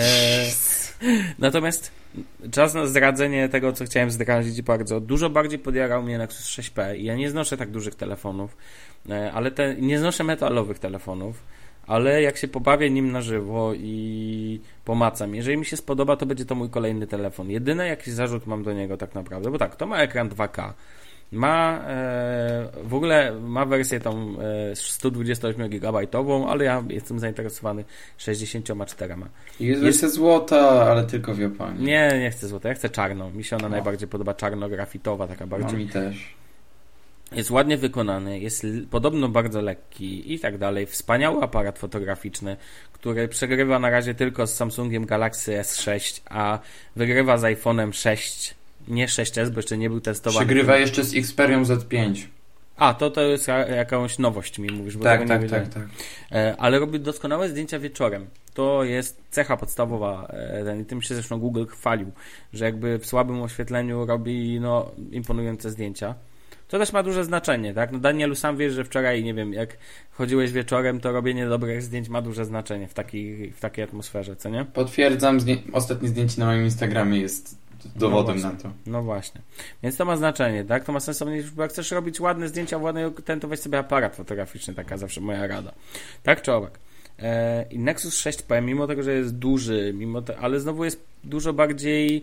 natomiast czas na zdradzenie tego, co chciałem zdradzić bardzo. Dużo bardziej podjarał mnie Nexus sześć P i ja nie znoszę tak dużych telefonów, ale te, nie znoszę metalowych telefonów, ale jak się pobawię nim na żywo i pomacam, jeżeli mi się spodoba, to będzie to mój kolejny telefon. Jedyny jakiś zarzut mam do niego tak naprawdę, bo tak, to ma ekran dwa K. Ma e, w ogóle ma wersję tą e, sto dwadzieścia osiem gigabajtową, ale ja jestem zainteresowany sześćdziesiąt cztery. Jest wersja złota, ale tylko w Japonii. Nie, nie chcę złota, ja chcę czarną. Mi się ona no. najbardziej podoba, czarno-grafitowa, taka bardziej. No, mi też. Jest ładnie wykonany, jest l- podobno bardzo lekki i tak dalej. Wspaniały aparat fotograficzny, który przegrywa na razie tylko z Samsungiem Galaxy S sześć, a wygrywa z iPhone'em sześć. Nie sześć S, bo jeszcze nie był testowany. Przegrywa jeszcze z Xperią Z pięć. A, to to jest jakąś nowość mi mówisz. Bo tak, tego tak, nie tak, tak. Ale robi doskonałe zdjęcia wieczorem. To jest cecha podstawowa. I tym się zresztą Google chwalił, że jakby w słabym oświetleniu robi no, imponujące zdjęcia. To też ma duże znaczenie, tak? No Danielu, sam wiesz, że wczoraj, nie wiem, jak chodziłeś wieczorem, to robienie dobrych zdjęć ma duże znaczenie w takiej, w takiej atmosferze, co nie? Potwierdzam, zdję- ostatnie zdjęcie na moim Instagramie jest dowodem no na to. No właśnie. Więc to ma znaczenie, tak? To ma sensownie, bo jak chcesz robić ładne zdjęcia w ładnej ten, to weź sobie aparat fotograficzny, taka zawsze moja rada. Tak czy owak? E, I Nexus sześć P, mimo tego, że jest duży, mimo te, ale znowu jest dużo bardziej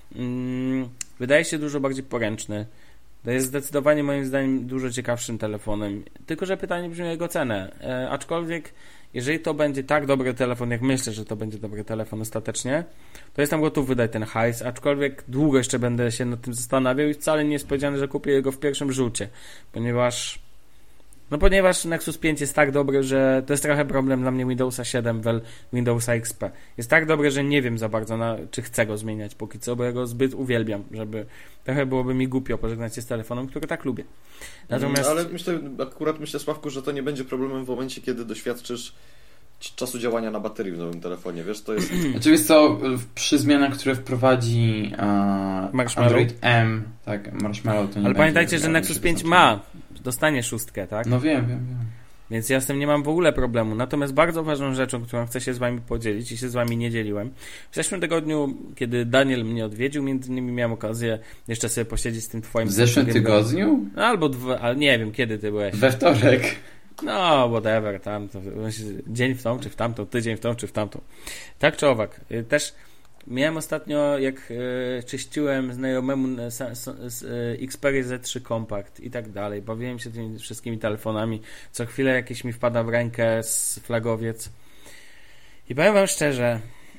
mm, wydaje się dużo bardziej poręczny. To jest zdecydowanie moim zdaniem dużo ciekawszym telefonem. Tylko że pytanie brzmi o jego cenę. E, aczkolwiek jeżeli to będzie tak dobry telefon, jak myślę, że to będzie dobry telefon ostatecznie, to jestem gotów wydać ten hajs, aczkolwiek długo jeszcze będę się nad tym zastanawiał i wcale nie jest powiedziane, że kupię go w pierwszym rzucie, ponieważ no ponieważ Nexus pięć jest tak dobry, że to jest trochę problem dla mnie Windowsa siedem, wel Windowsa X P. Jest tak dobry, że nie wiem za bardzo, na, czy chcę go zmieniać póki co, bo ja go zbyt uwielbiam, żeby trochę byłoby mi głupio pożegnać się z telefonem, który tak lubię. Natomiast... Ale myślę, akurat myślę, Sławku, że to nie będzie problemem w momencie, kiedy doświadczysz czasu działania na baterii w nowym telefonie, wiesz, to jest... Oczywiście co, przy zmianach, które wprowadzi uh, Android M, tak, Marshmallow to nie ale pamiętajcie, że Nexus pięć ma, dostanie szóstkę, tak? No wiem, wiem, wiem. Więc ja z tym nie mam w ogóle problemu. Natomiast bardzo ważną rzeczą, którą chcę się z wami podzielić i się z wami nie dzieliłem. W zeszłym tygodniu, kiedy Daniel mnie odwiedził, między innymi miałem okazję jeszcze sobie posiedzieć z tym twoim... W zeszłym tygodniu? No, albo dwa, ale nie wiem, kiedy ty byłeś. We wtorek. No, whatever, tam, to, dzień w tą, czy w tamtą, tydzień w tą, czy w tamtą. Tak czy owak. Też miałem ostatnio, jak e, czyściłem znajomemu e, e, Xperia Z trzy Compact i tak dalej, bawiłem się tymi wszystkimi telefonami, co chwilę jakieś mi wpada w rękę z flagowiec i powiem wam szczerze,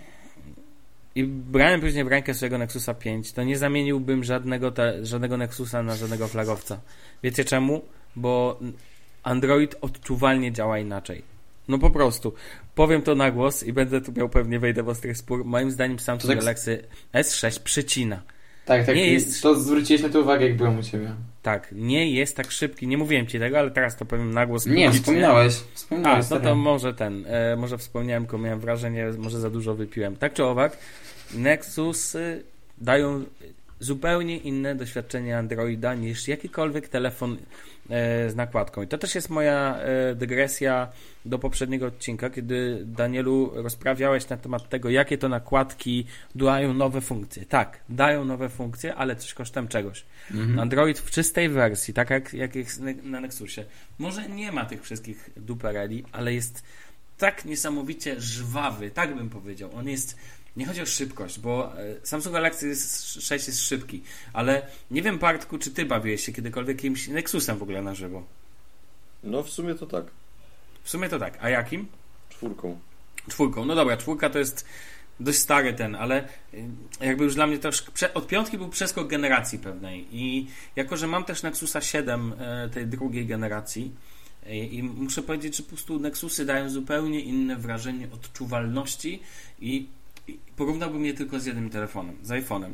i brałem później w rękę swojego Nexusa pięć, to nie zamieniłbym żadnego, te, żadnego Nexusa na żadnego flagowca. Wiecie czemu? Bo Android odczuwalnie działa inaczej. No po prostu. Powiem to na głos i będę tu miał pewnie, wejdę w ostry spór. Moim zdaniem Samsung tak... Galaxy S sześć przycina. Tak, tak. Nie jest... To zwróciłeś na to uwagę, jak byłem u ciebie. Tak, nie jest tak szybki. Nie mówiłem ci tego, ale teraz to powiem na głos. Nie, wspomniałeś. wspomniałeś. A, no to może ten. E, może wspomniałem, tylko miałem wrażenie, może za dużo wypiłem. Tak czy owak, Nexusy dają zupełnie inne doświadczenie Androida niż jakikolwiek telefon e, z nakładką. I to też jest moja e, dygresja do poprzedniego odcinka, kiedy, Danielu, rozprawiałeś na temat tego, jakie to nakładki dają nowe funkcje. Tak, dają nowe funkcje, ale coś kosztem czegoś. Mhm. Android w czystej wersji, tak jak, jak jest na Nexusie, może nie ma tych wszystkich dupereli, ale jest tak niesamowicie żwawy, tak bym powiedział. On jest... Nie chodzi o szybkość, bo Samsung Galaxy sześć jest szybki, ale nie wiem, Bartku, czy ty bawiłeś się kiedykolwiek jakimś Nexusem w ogóle na żywo? No w sumie to tak. W sumie to tak. A jakim? Czwórką. Czwórką. No dobra, czwórka to jest dość stary ten, ale jakby już dla mnie też od piątki był przeskok generacji pewnej i jako, że mam też Nexusa siedem tej drugiej generacji i muszę powiedzieć, że po prostu Nexusy dają zupełnie inne wrażenie odczuwalności i porównałbym je tylko z jednym telefonem, z iPhone'em.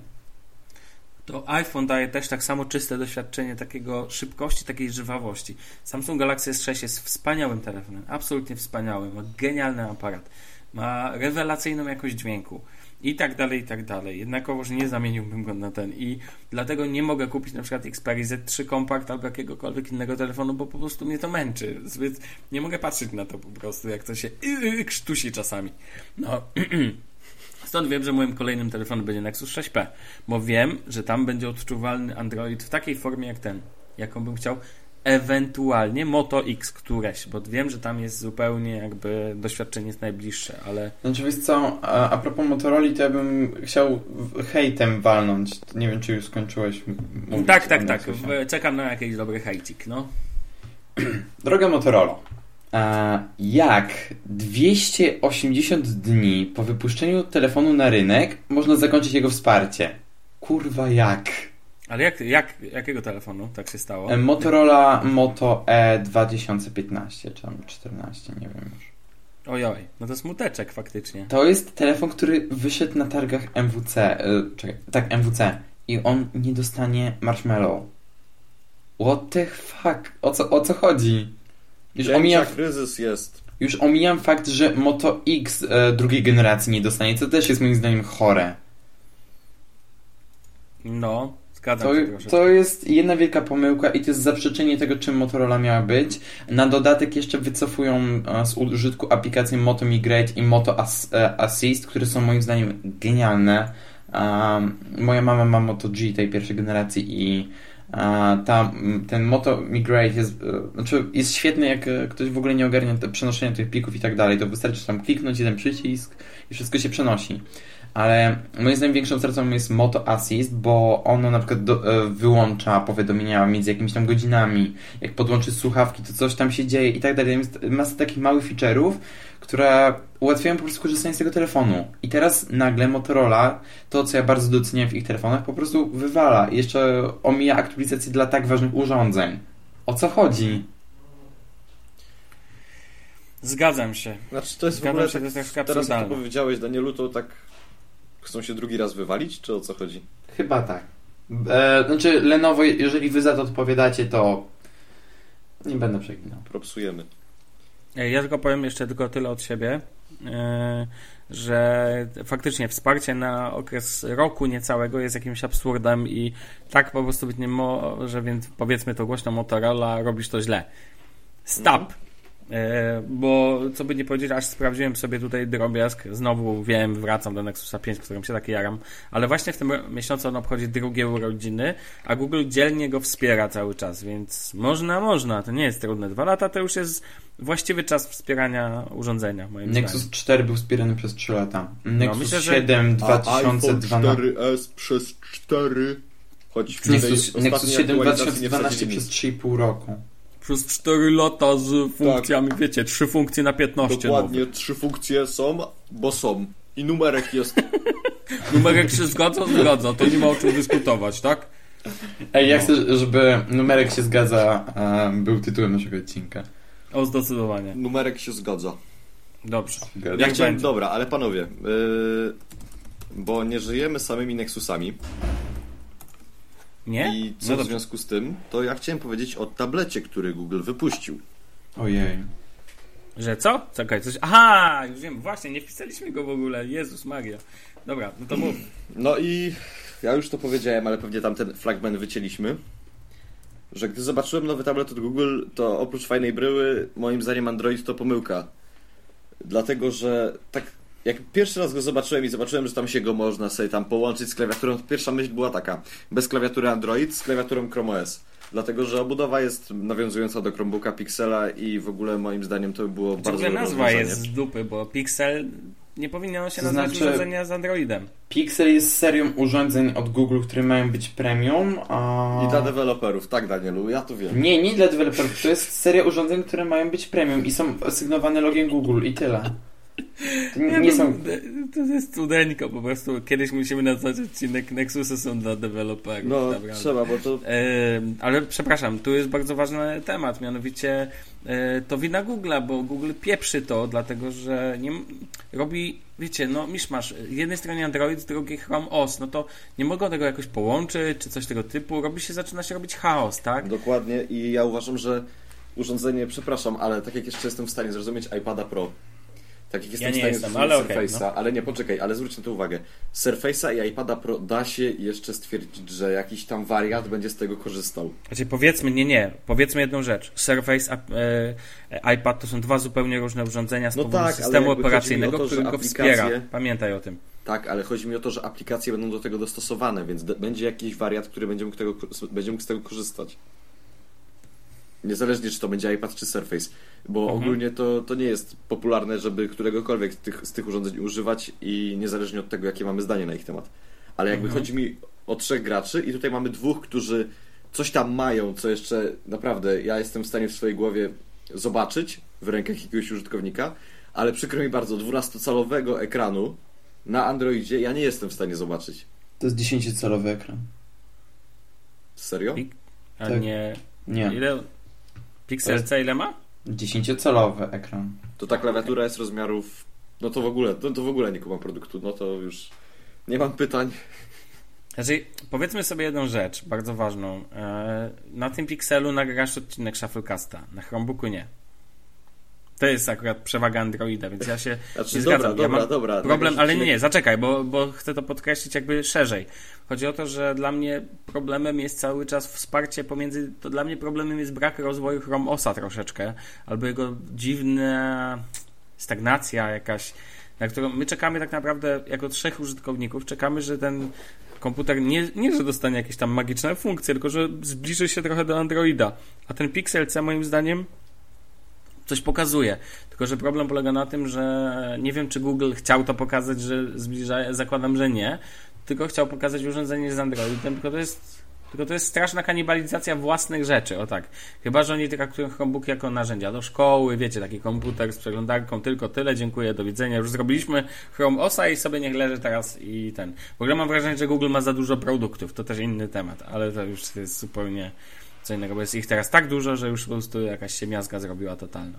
To iPhone daje też tak samo czyste doświadczenie takiego szybkości, takiej żwawości. Samsung Galaxy S sześć jest wspaniałym telefonem, absolutnie wspaniałym, ma genialny aparat, ma rewelacyjną jakość dźwięku i tak dalej, i tak dalej. Jednakowoż nie zamieniłbym go na ten i dlatego nie mogę kupić na przykład Xperia Z trzy Compact albo jakiegokolwiek innego telefonu, bo po prostu mnie to męczy. Zbyt nie mogę patrzeć na to po prostu, jak to się krztusi czasami. No... Stąd wiem, że moim kolejnym telefonem będzie Nexus sześć P, bo wiem, że tam będzie odczuwalny Android w takiej formie jak ten, jaką bym chciał, ewentualnie Moto X któreś, bo wiem, że tam jest zupełnie jakby doświadczenie jest najbliższe, ale... Znaczy wiesz co, a, a propos Motorola, to ja bym chciał hejtem walnąć. Nie wiem, czy już skończyłeś mówić. Tak, tak, tak. Czekam na jakiś dobry hejcik, no. Droga Motorola, jak dwieście osiemdziesiąt dni po wypuszczeniu telefonu na rynek można zakończyć jego wsparcie? Kurwa jak? Ale jak, jak, jakiego telefonu tak się stało? Motorola Moto E dwa tysiące piętnaście czy tam czternaście, nie wiem już. Ojoj, no to smuteczek faktycznie. To jest telefon, który wyszedł na targach M W C. Yy, czekaj, tak, M W C. I on nie dostanie Marshmallow. What the fuck? O co, o co chodzi? Już omijam, kryzys jest. Już omijam fakt, że Moto X e, drugiej generacji nie dostanie, co też jest moim zdaniem chore. No, zgadzam to, się troszeczkę. To jest jedna wielka pomyłka i to jest zaprzeczenie tego, czym Motorola miała być. Na dodatek jeszcze wycofują e, z użytku aplikacje Moto Migrate i Moto As, e, Assist, które są moim zdaniem genialne. Um, moja mama ma Moto G tej pierwszej generacji i A ta, ten Moto Migrate jest, znaczy jest świetny, jak ktoś w ogóle nie ogarnia przenoszenia tych plików i tak dalej, to wystarczy tam kliknąć jeden przycisk i wszystko się przenosi. Ale moim zdaniem większą stratą jest Moto Assist, bo ono na przykład do, wyłącza powiadomienia między jakimiś tam godzinami, jak podłączy słuchawki, to coś tam się dzieje i tak dalej. Jest masa takich małych feature'ów, które ułatwiają po prostu korzystanie z tego telefonu. I teraz nagle Motorola, to co ja bardzo doceniam w ich telefonach, po prostu wywala. I jeszcze omija aktualizację dla tak ważnych urządzeń. O co chodzi? Zgadzam się. Znaczy to jest Zgadzam w ogóle się, tak, to jest tak teraz jak to powiedziałeś, Danielu, to tak chcą się drugi raz wywalić, czy o co chodzi? Chyba tak. E, znaczy Lenovo, jeżeli wy za to odpowiadacie, to nie będę przeklinał. Propsujemy. Ja tylko powiem jeszcze tylko tyle od siebie, yy, że faktycznie wsparcie na okres roku niecałego jest jakimś absurdem i tak po prostu być nie może, więc powiedzmy to głośno, Motorola, robisz to źle. Stop! E, bo co by nie powiedzieć, aż sprawdziłem sobie tutaj drobiazg, znowu wiem, wracam do Nexusa pięć, którym się tak jaram, ale właśnie w tym miesiącu on obchodzi drugie urodziny, a Google dzielnie go wspiera cały czas, więc można, można, to nie jest trudne. Dwa lata to już jest właściwy czas wspierania urządzenia, moim Nexus zdaniem. cztery był wspierany przez trzy lata. Nexus no, myślę, że... siedem dwa tysiące dwanaście. A iPhone cztery S przez cztery. Choć Nexus, Nexus siedem dwa tysiące dwanaście przez trzy i pół roku. Przez cztery lata z funkcjami, tak. Wiecie, trzy funkcje na piętnaście. Dokładnie, nowych. trzy funkcje są, bo są. I numerek jest. Numerek się zgadza? Zgadza, to nie ma o czym dyskutować, tak? Ej, ja no. chcę, żeby numerek się zgadza um, był tytułem naszego odcinka. O, zdecydowanie. Numerek się zgadza. Dobrze. Ja chciałem, dobra, ale panowie, yy, bo nie żyjemy samymi Nexusami. Nie? I co no w związku z tym, to ja chciałem powiedzieć o tablecie, który Google wypuścił. Ojej. Że co? Czekaj, coś... Aha, już wiem, właśnie, nie wpisaliśmy go w ogóle. Jezus Maria. Dobra, no to mów. No i ja już to powiedziałem, ale pewnie tam ten fragment wycięliśmy, że gdy zobaczyłem nowy tablet od Google, to oprócz fajnej bryły, moim zdaniem Android to pomyłka. Dlatego, że tak jak pierwszy raz go zobaczyłem i zobaczyłem, że tam się go można sobie tam połączyć z klawiaturą, to pierwsza myśl była taka, bez klawiatury Android z klawiaturą Chrome O S. Dlatego, że obudowa jest nawiązująca do Chromebooka Pixela i w ogóle moim zdaniem to było w bardzo dobre nazwa rozwiązanie. jest z dupy, bo Pixel nie powinno się To nazywać znaczy- urządzenia z Androidem. Pixel jest serią urządzeń od Google, które mają być premium, a... I dla deweloperów, tak Danielu, ja to wiem. Nie, nie dla deweloperów, to jest seria urządzeń, które mają być premium i są asygnowane logiem Google i tyle. To nie, nie są... To jest cudeńko po prostu. Kiedyś musimy nazwać odcinek Nexusy są dla deweloperów. No, naprawdę. trzeba, bo to... E, ale przepraszam, tu jest bardzo ważny temat, mianowicie e, to wina Google'a, bo Google pieprzy to, dlatego że nie robi, wiecie, no miszmasz, z jednej strony Android, z drugiej Chrome O S, no to nie mogą tego jakoś połączyć, czy coś tego typu, robi się, zaczyna się robić chaos, tak? Dokładnie i ja uważam, że urządzenie, przepraszam, ale tak jak jeszcze jestem w stanie zrozumieć iPada Pro, tak jak jestem ja nie w stanie jestem, ale Surface'a, okay, no. ale nie, poczekaj, ale zwróć na to uwagę. Surface'a i iPada Pro da się jeszcze stwierdzić, że jakiś tam wariat będzie z tego korzystał. Znaczy powiedzmy, nie, nie, powiedzmy jedną rzecz. Surface, e, iPad to są dwa zupełnie różne urządzenia z No powodu tak, systemu ale operacyjnego, to, który go aplikacje... wspiera. Pamiętaj o tym. Tak, ale chodzi mi o to, że aplikacje będą do tego dostosowane, więc d- będzie jakiś wariat, który będzie mógł, tego, będzie mógł z tego korzystać. Niezależnie, czy to będzie iPad, czy Surface. Bo mhm. ogólnie to, to nie jest popularne, żeby któregokolwiek z tych, z tych urządzeń używać i niezależnie od tego, jakie mamy zdanie na ich temat. Ale jakby mhm. chodzi mi o trzech graczy i tutaj mamy dwóch, którzy coś tam mają, co jeszcze naprawdę ja jestem w stanie w swojej głowie zobaczyć w rękach jakiegoś użytkownika, ale przykro mi bardzo, dwunastocalowego ekranu na Androidzie ja nie jestem w stanie zobaczyć. To jest dziesięciocalowy ekran. Serio? A tak. nie... Nie. Ile... Pixel C ile ma? dziesięciocalowy ekran. To ta klawiatura jest rozmiarów... No to w ogóle, to, to w ogóle nie kumam produktu, no to już nie mam pytań. Znaczy, powiedzmy sobie jedną rzecz, bardzo ważną. Na tym Pixelu nagrasz odcinek Shufflecasta, na Chromebooku nie. To jest akurat przewaga Androida, więc ja się znaczy, nie dobra, zgadzam. dobra, ja mam dobra, problem, ale nie, odcinek... nie, zaczekaj, bo, bo chcę to podkreślić jakby szerzej. Chodzi o to, że dla mnie problemem jest cały czas wsparcie pomiędzy, to dla mnie problemem jest brak rozwoju Chrome O S-a troszeczkę, albo jego dziwna stagnacja jakaś, na którą my czekamy tak naprawdę jako trzech użytkowników, czekamy, że ten komputer nie, nie, że dostanie jakieś tam magiczne funkcje, tylko że zbliży się trochę do Androida. A ten Pixel C moim zdaniem coś pokazuje. Tylko że problem polega na tym, że nie wiem, czy Google chciał to pokazać, że zbliża, zakładam, że nie, tylko chciał pokazać urządzenie z Androidem, tylko to jest tylko to jest straszna kanibalizacja własnych rzeczy, o tak. Chyba, że oni traktują Chromebook jako narzędzia do szkoły, wiecie, taki komputer z przeglądarką, tylko tyle, dziękuję, do widzenia. Już zrobiliśmy Chrome O S-a i sobie niech leży teraz i ten. W ogóle mam wrażenie, że Google ma za dużo produktów, to też inny temat, ale to już jest zupełnie co innego, bo jest ich teraz tak dużo, że już po prostu jakaś się miazga zrobiła totalna.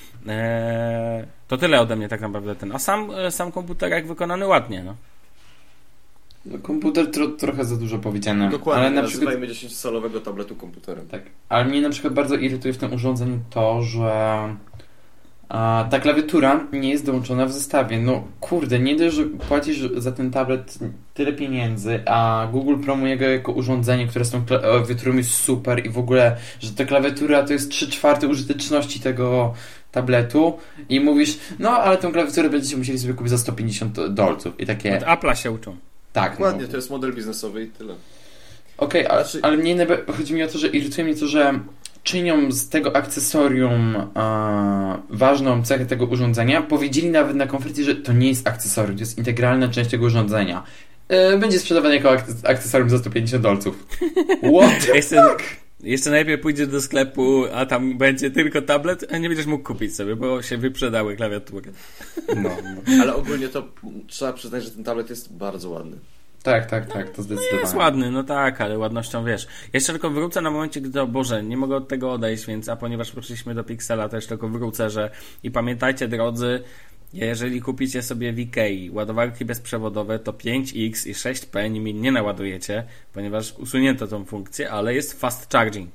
Eee, to tyle ode mnie tak naprawdę ten. A sam, sam komputerek wykonany ładnie, no. No, komputer tro, trochę za dużo powiedziane. Dokładnie, ale na nazywajmy przykład dziesięciocalowego tabletu komputerem. tak. Ale mnie na przykład bardzo irytuje w tym urządzeniu to, że A ta klawiatura nie jest dołączona w zestawie. No kurde, nie dość, że płacisz za ten tablet tyle pieniędzy, a Google promuje go jako urządzenie, które z tą klawiaturą jest super i w ogóle, że ta klawiatura to jest trzy czwarte użyteczności tego tabletu i mówisz, no ale tą klawiaturę będziecie musieli sobie kupić za sto pięćdziesiąt dolców i takie... Od Apple'a się uczą. Tak. Dokładnie, no. to jest model biznesowy i tyle. Okej, okay, Znaczy... ale mnie najba- chodzi mi o to, że irytuje mnie to, że czynią z tego akcesorium e, ważną cechę tego urządzenia. Powiedzieli nawet na konferencji, że to nie jest akcesorium, to jest integralna część tego urządzenia. E, będzie sprzedawane jako ak- akcesorium za sto pięćdziesiąt dolców. What? Jeszcze, jeszcze najpierw pójdziesz do sklepu, a tam będzie tylko tablet, a nie będziesz mógł kupić sobie, bo się wyprzedały klawiatury. No, no. Ale ogólnie to trzeba przyznać, że ten tablet jest bardzo ładny. Tak, tak, tak, to zdecydowanie. No jest ładny, no tak, ale ładnością wiesz. Jeszcze tylko wrócę na momencie, gdy, Boże, nie mogę od tego odejść, więc a ponieważ wróciliśmy do Pixela, też tylko wrócę, że i pamiętajcie, drodzy, jeżeli kupicie sobie w Ikei ładowarki bezprzewodowe, to pięć X i sześć P nimi nie naładujecie, ponieważ usunięto tą funkcję, ale jest fast charging.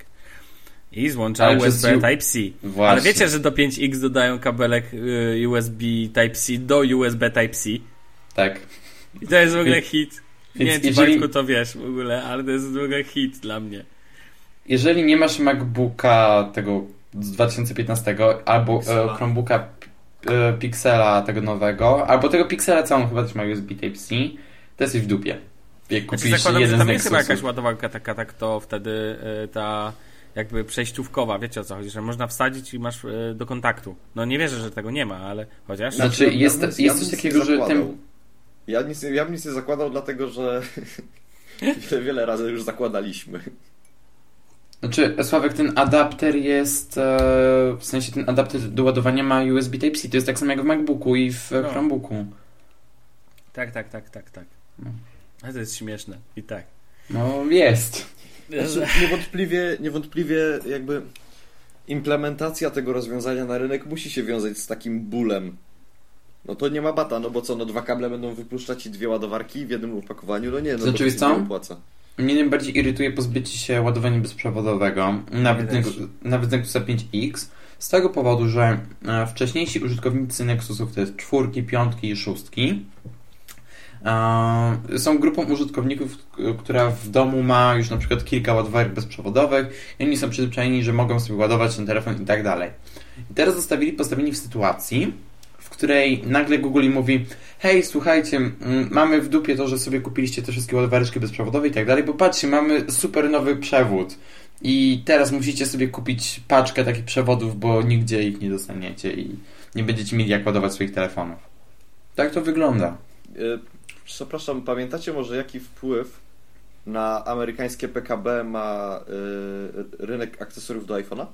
I złącza Ale U S B U... Type-C. Właśnie. Ale wiecie, że do pięć X dodają kabelek y, U S B Type-C do U S B Type-C? Tak. I to jest w ogóle hit. Nie wiem, czy jeżeli... Bartku to wiesz w ogóle, ale to jest w ogóle hit dla mnie. Jeżeli nie masz MacBooka tego z dwa tysiące piętnastego albo e, Chromebooka e, Pixela tego nowego, albo tego Pixela, co on chyba też ma U S B Type-C, to jesteś w dupie. Jak kupisz znaczy, zakładam, jeden że tam z jest chyba Nexusów. jakaś ładowarka taka, tak to wtedy y, ta jakby przejściówkowa, wiecie o co chodzi, że można wsadzić i masz y, do kontaktu. No nie wierzę, że tego nie ma, ale chociaż... Znaczy ja, jest, ja, jest ja coś takiego, że ten... Ja, nic, ja bym nic nie zakładał, dlatego że wiele, wiele razy już zakładaliśmy. Znaczy, Sławek, ten adapter jest, e, w sensie ten adapter do ładowania ma U S B Type-C, to jest tak samo jak w MacBooku i w No. Chromebooku. Tak, tak, tak, tak, tak. No. Ale to jest śmieszne i tak. No, jest. Znaczy, niewątpliwie, niewątpliwie jakby implementacja tego rozwiązania na rynek musi się wiązać z takim bólem. No to nie ma bata, no bo co, no dwa kable będą wypuszczać i dwie ładowarki w jednym opakowaniu? No nie, no Znaczy, to wiesz się co? nie opłaca. Mnie najbardziej irytuje pozbycie się ładowania bezprzewodowego, nawet, Mnie Nexus, nawet Nexusa pięć X, z tego powodu, że e, wcześniejsi użytkownicy Nexusów, to jest czwórki, piątki i szóstki, e, są grupą użytkowników, która w domu ma już na przykład kilka ładowarek bezprzewodowych i oni są przyzwyczajeni, że mogą sobie ładować ten telefon i tak dalej. I teraz zostawili postawieni w sytuacji, w której nagle Google im mówi: hej, słuchajcie, m, mamy w dupie to, że sobie kupiliście te wszystkie ładowareczki bezprzewodowe i tak dalej, bo patrzcie, mamy super nowy przewód i teraz musicie sobie kupić paczkę takich przewodów, bo nigdzie ich nie dostaniecie i nie będziecie mieli jak ładować swoich telefonów. Tak to wygląda. Yy, przepraszam, pamiętacie może jaki wpływ na amerykańskie P K B ma yy, rynek akcesoriów do iPhone'a?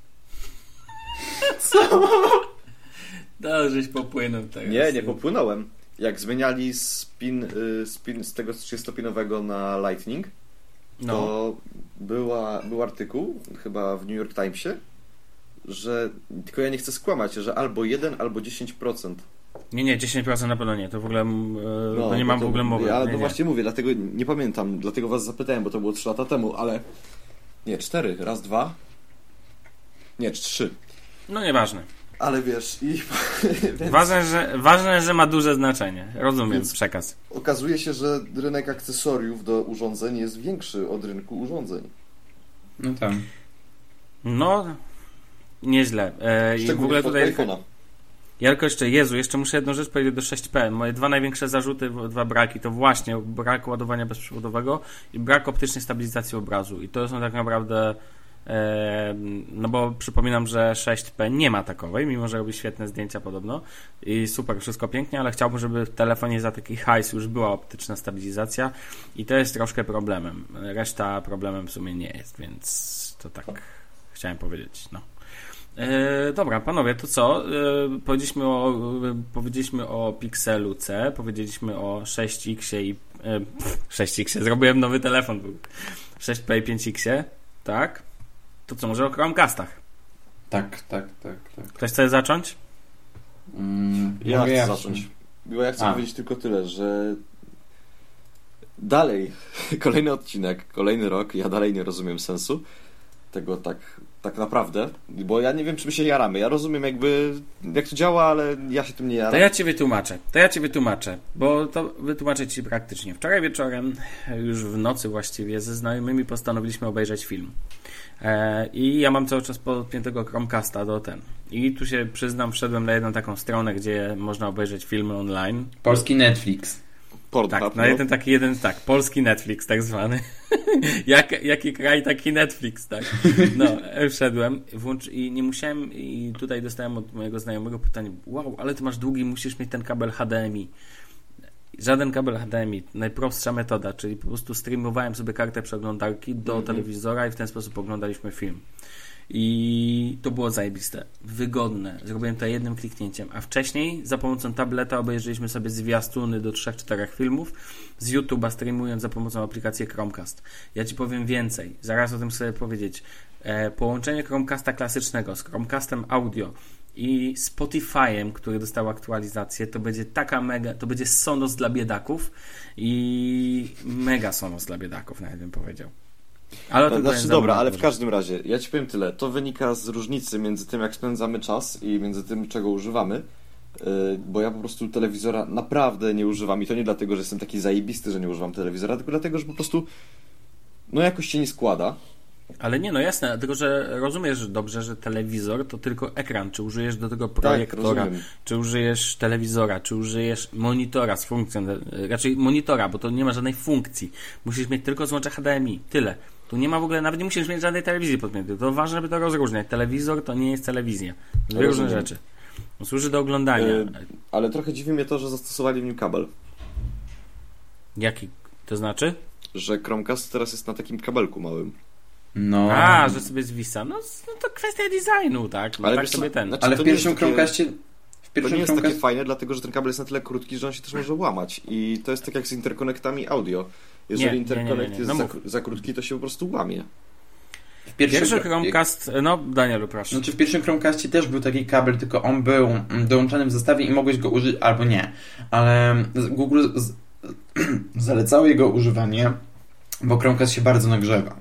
Co? No, żeś popłynął teraz. Nie, nie popłynąłem. Jak zmieniali spin, yy, spin z tego trzydziestopinowego na Lightning, No. to była, był artykuł, chyba w New York Timesie, że, tylko ja nie chcę skłamać, że albo jeden, albo dziesięć procent. Nie, nie, dziesięć procent na pewno nie. To w ogóle, e, No, to nie mam to, w ogóle mowy. Ja nie, no nie. właśnie mówię, dlatego nie pamiętam, dlatego was zapytałem, bo to było trzy lata temu, ale nie, cztery, raz, dwa, nie, trzy. No nieważne. Ale wiesz, i więc Ważne, że, ważne, że ma duże znaczenie. Rozumiem Więc- przekaz. okazuje się, że rynek akcesoriów do urządzeń jest większy od rynku urządzeń. No tak. No, nieźle. E, I w Szczególnie ogóle pod tutaj... iPhone'a. Ja tylko jeszcze, Jezu, jeszcze muszę jedną rzecz powiedzieć do sześć P. Moje dwa największe zarzuty, dwa braki, to właśnie brak ładowania bezprzewodowego i brak optycznej stabilizacji obrazu. I to są tak naprawdę, e, no bo przypominam, że sześć P nie ma takowej, mimo że robi świetne zdjęcia podobno i super, wszystko pięknie, ale chciałbym, żeby w telefonie za taki hajs już była optyczna stabilizacja i to jest troszkę problemem. Reszta problemem w sumie nie jest, więc to tak chciałem powiedzieć, no. E, dobra, panowie, to co? E, powiedzieliśmy o e, powiedzieliśmy o Pixelu C, powiedzieliśmy o sześć X i e, pff, sześć X, zrobiłem nowy telefon, był sześć P i pięć X, tak? To co, może o Chromecastach? Tak, tak, tak, tak. Ktoś chce zacząć? Mm, Ja mogę chcę zacząć. Bo ja chcę A. powiedzieć tylko tyle, że dalej, kolejny odcinek, kolejny rok, ja dalej nie rozumiem sensu tego tak, tak naprawdę, bo ja nie wiem, czy my się jaramy. Ja rozumiem jakby, jak to działa, ale ja się tym nie jaram. To ja Ci wytłumaczę, to ja Ci wytłumaczę, bo to wytłumaczę Ci praktycznie. Wczoraj wieczorem, już w nocy właściwie, ze znajomymi postanowiliśmy obejrzeć film. E, I ja mam cały czas podpiętego Chromecasta do ten. I tu się przyznam, wszedłem na jedną taką stronę, gdzie można obejrzeć filmy online. Polski Netflix. Pornhub, tak, no. na jeden taki jeden, tak, polski Netflix tak zwany. Jak, jaki kraj, taki Netflix, tak. No, wszedłem włącz, i nie musiałem, i tutaj dostałem od mojego znajomego pytanie, wow, ale ty masz długi, musisz mieć ten kabel H D M I. Żaden kabel H D M I, najprostsza metoda, czyli po prostu streamowałem sobie kartę przeglądarki do mm-hmm. telewizora i w ten sposób oglądaliśmy film. I to było zajebiste, wygodne. Zrobiłem to jednym kliknięciem, a wcześniej za pomocą tableta obejrzeliśmy sobie zwiastuny do trzech czterech filmów z YouTube'a, streamując za pomocą aplikacji Chromecast. Ja Ci powiem więcej, zaraz o tym sobie powiedzieć. E, połączenie Chromecasta klasycznego z Chromecastem audio i Spotify'em, który dostał aktualizację, to będzie taka mega, to będzie Sonos dla biedaków i mega Sonos dla biedaków, nawet bym powiedział. Ale to znaczy, dobra, ale w każdym razie, ja Ci powiem tyle. To wynika z różnicy między tym, jak spędzamy czas i między tym, czego używamy. Yy, bo ja po prostu telewizora naprawdę nie używam. I to nie dlatego, że jestem taki zajebisty, że nie używam telewizora, tylko dlatego, że po prostu no jakoś się nie składa. Ale nie, no jasne, tylko że rozumiesz dobrze, że telewizor to tylko ekran. Czy użyjesz do tego projektora, tak, czy użyjesz telewizora, czy użyjesz monitora z funkcją, raczej monitora, bo to nie ma żadnej funkcji. Musisz mieć tylko złącze H D M I. Tyle. Tu nie ma w ogóle, nawet nie musisz mieć żadnej telewizji podpiętej. To ważne, żeby to rozróżniać. Telewizor to nie jest telewizja. Dwie różne rzeczy. Służy do oglądania. Yy, ale trochę dziwi mnie to, że zastosowali w nim kabel. Jaki? To znaczy? Że Chromecast teraz jest na takim kabelku małym. No. A, że sobie zwisa. No, no to kwestia designu, tak? No, ale tak sobie ten. Znaczy, ale w pierwszym Chromecastie... To nie jest Chromecast... takie fajne, dlatego że ten kabel jest na tyle krótki, że on się też może łamać. I to jest tak jak z interkonektami audio. Jeżeli nie, interkonekt nie, nie, nie, nie. No jest za, za krótki, to się po prostu łamie. W pierwszym Pierwszy Chromecast... No, Danielu, proszę. Znaczy w pierwszym Chromecastie też był taki kabel, tylko on był dołączany w zestawie i mogłeś go użyć albo nie. Ale Google z... zalecało jego używanie, bo Chromecast się bardzo nagrzewa.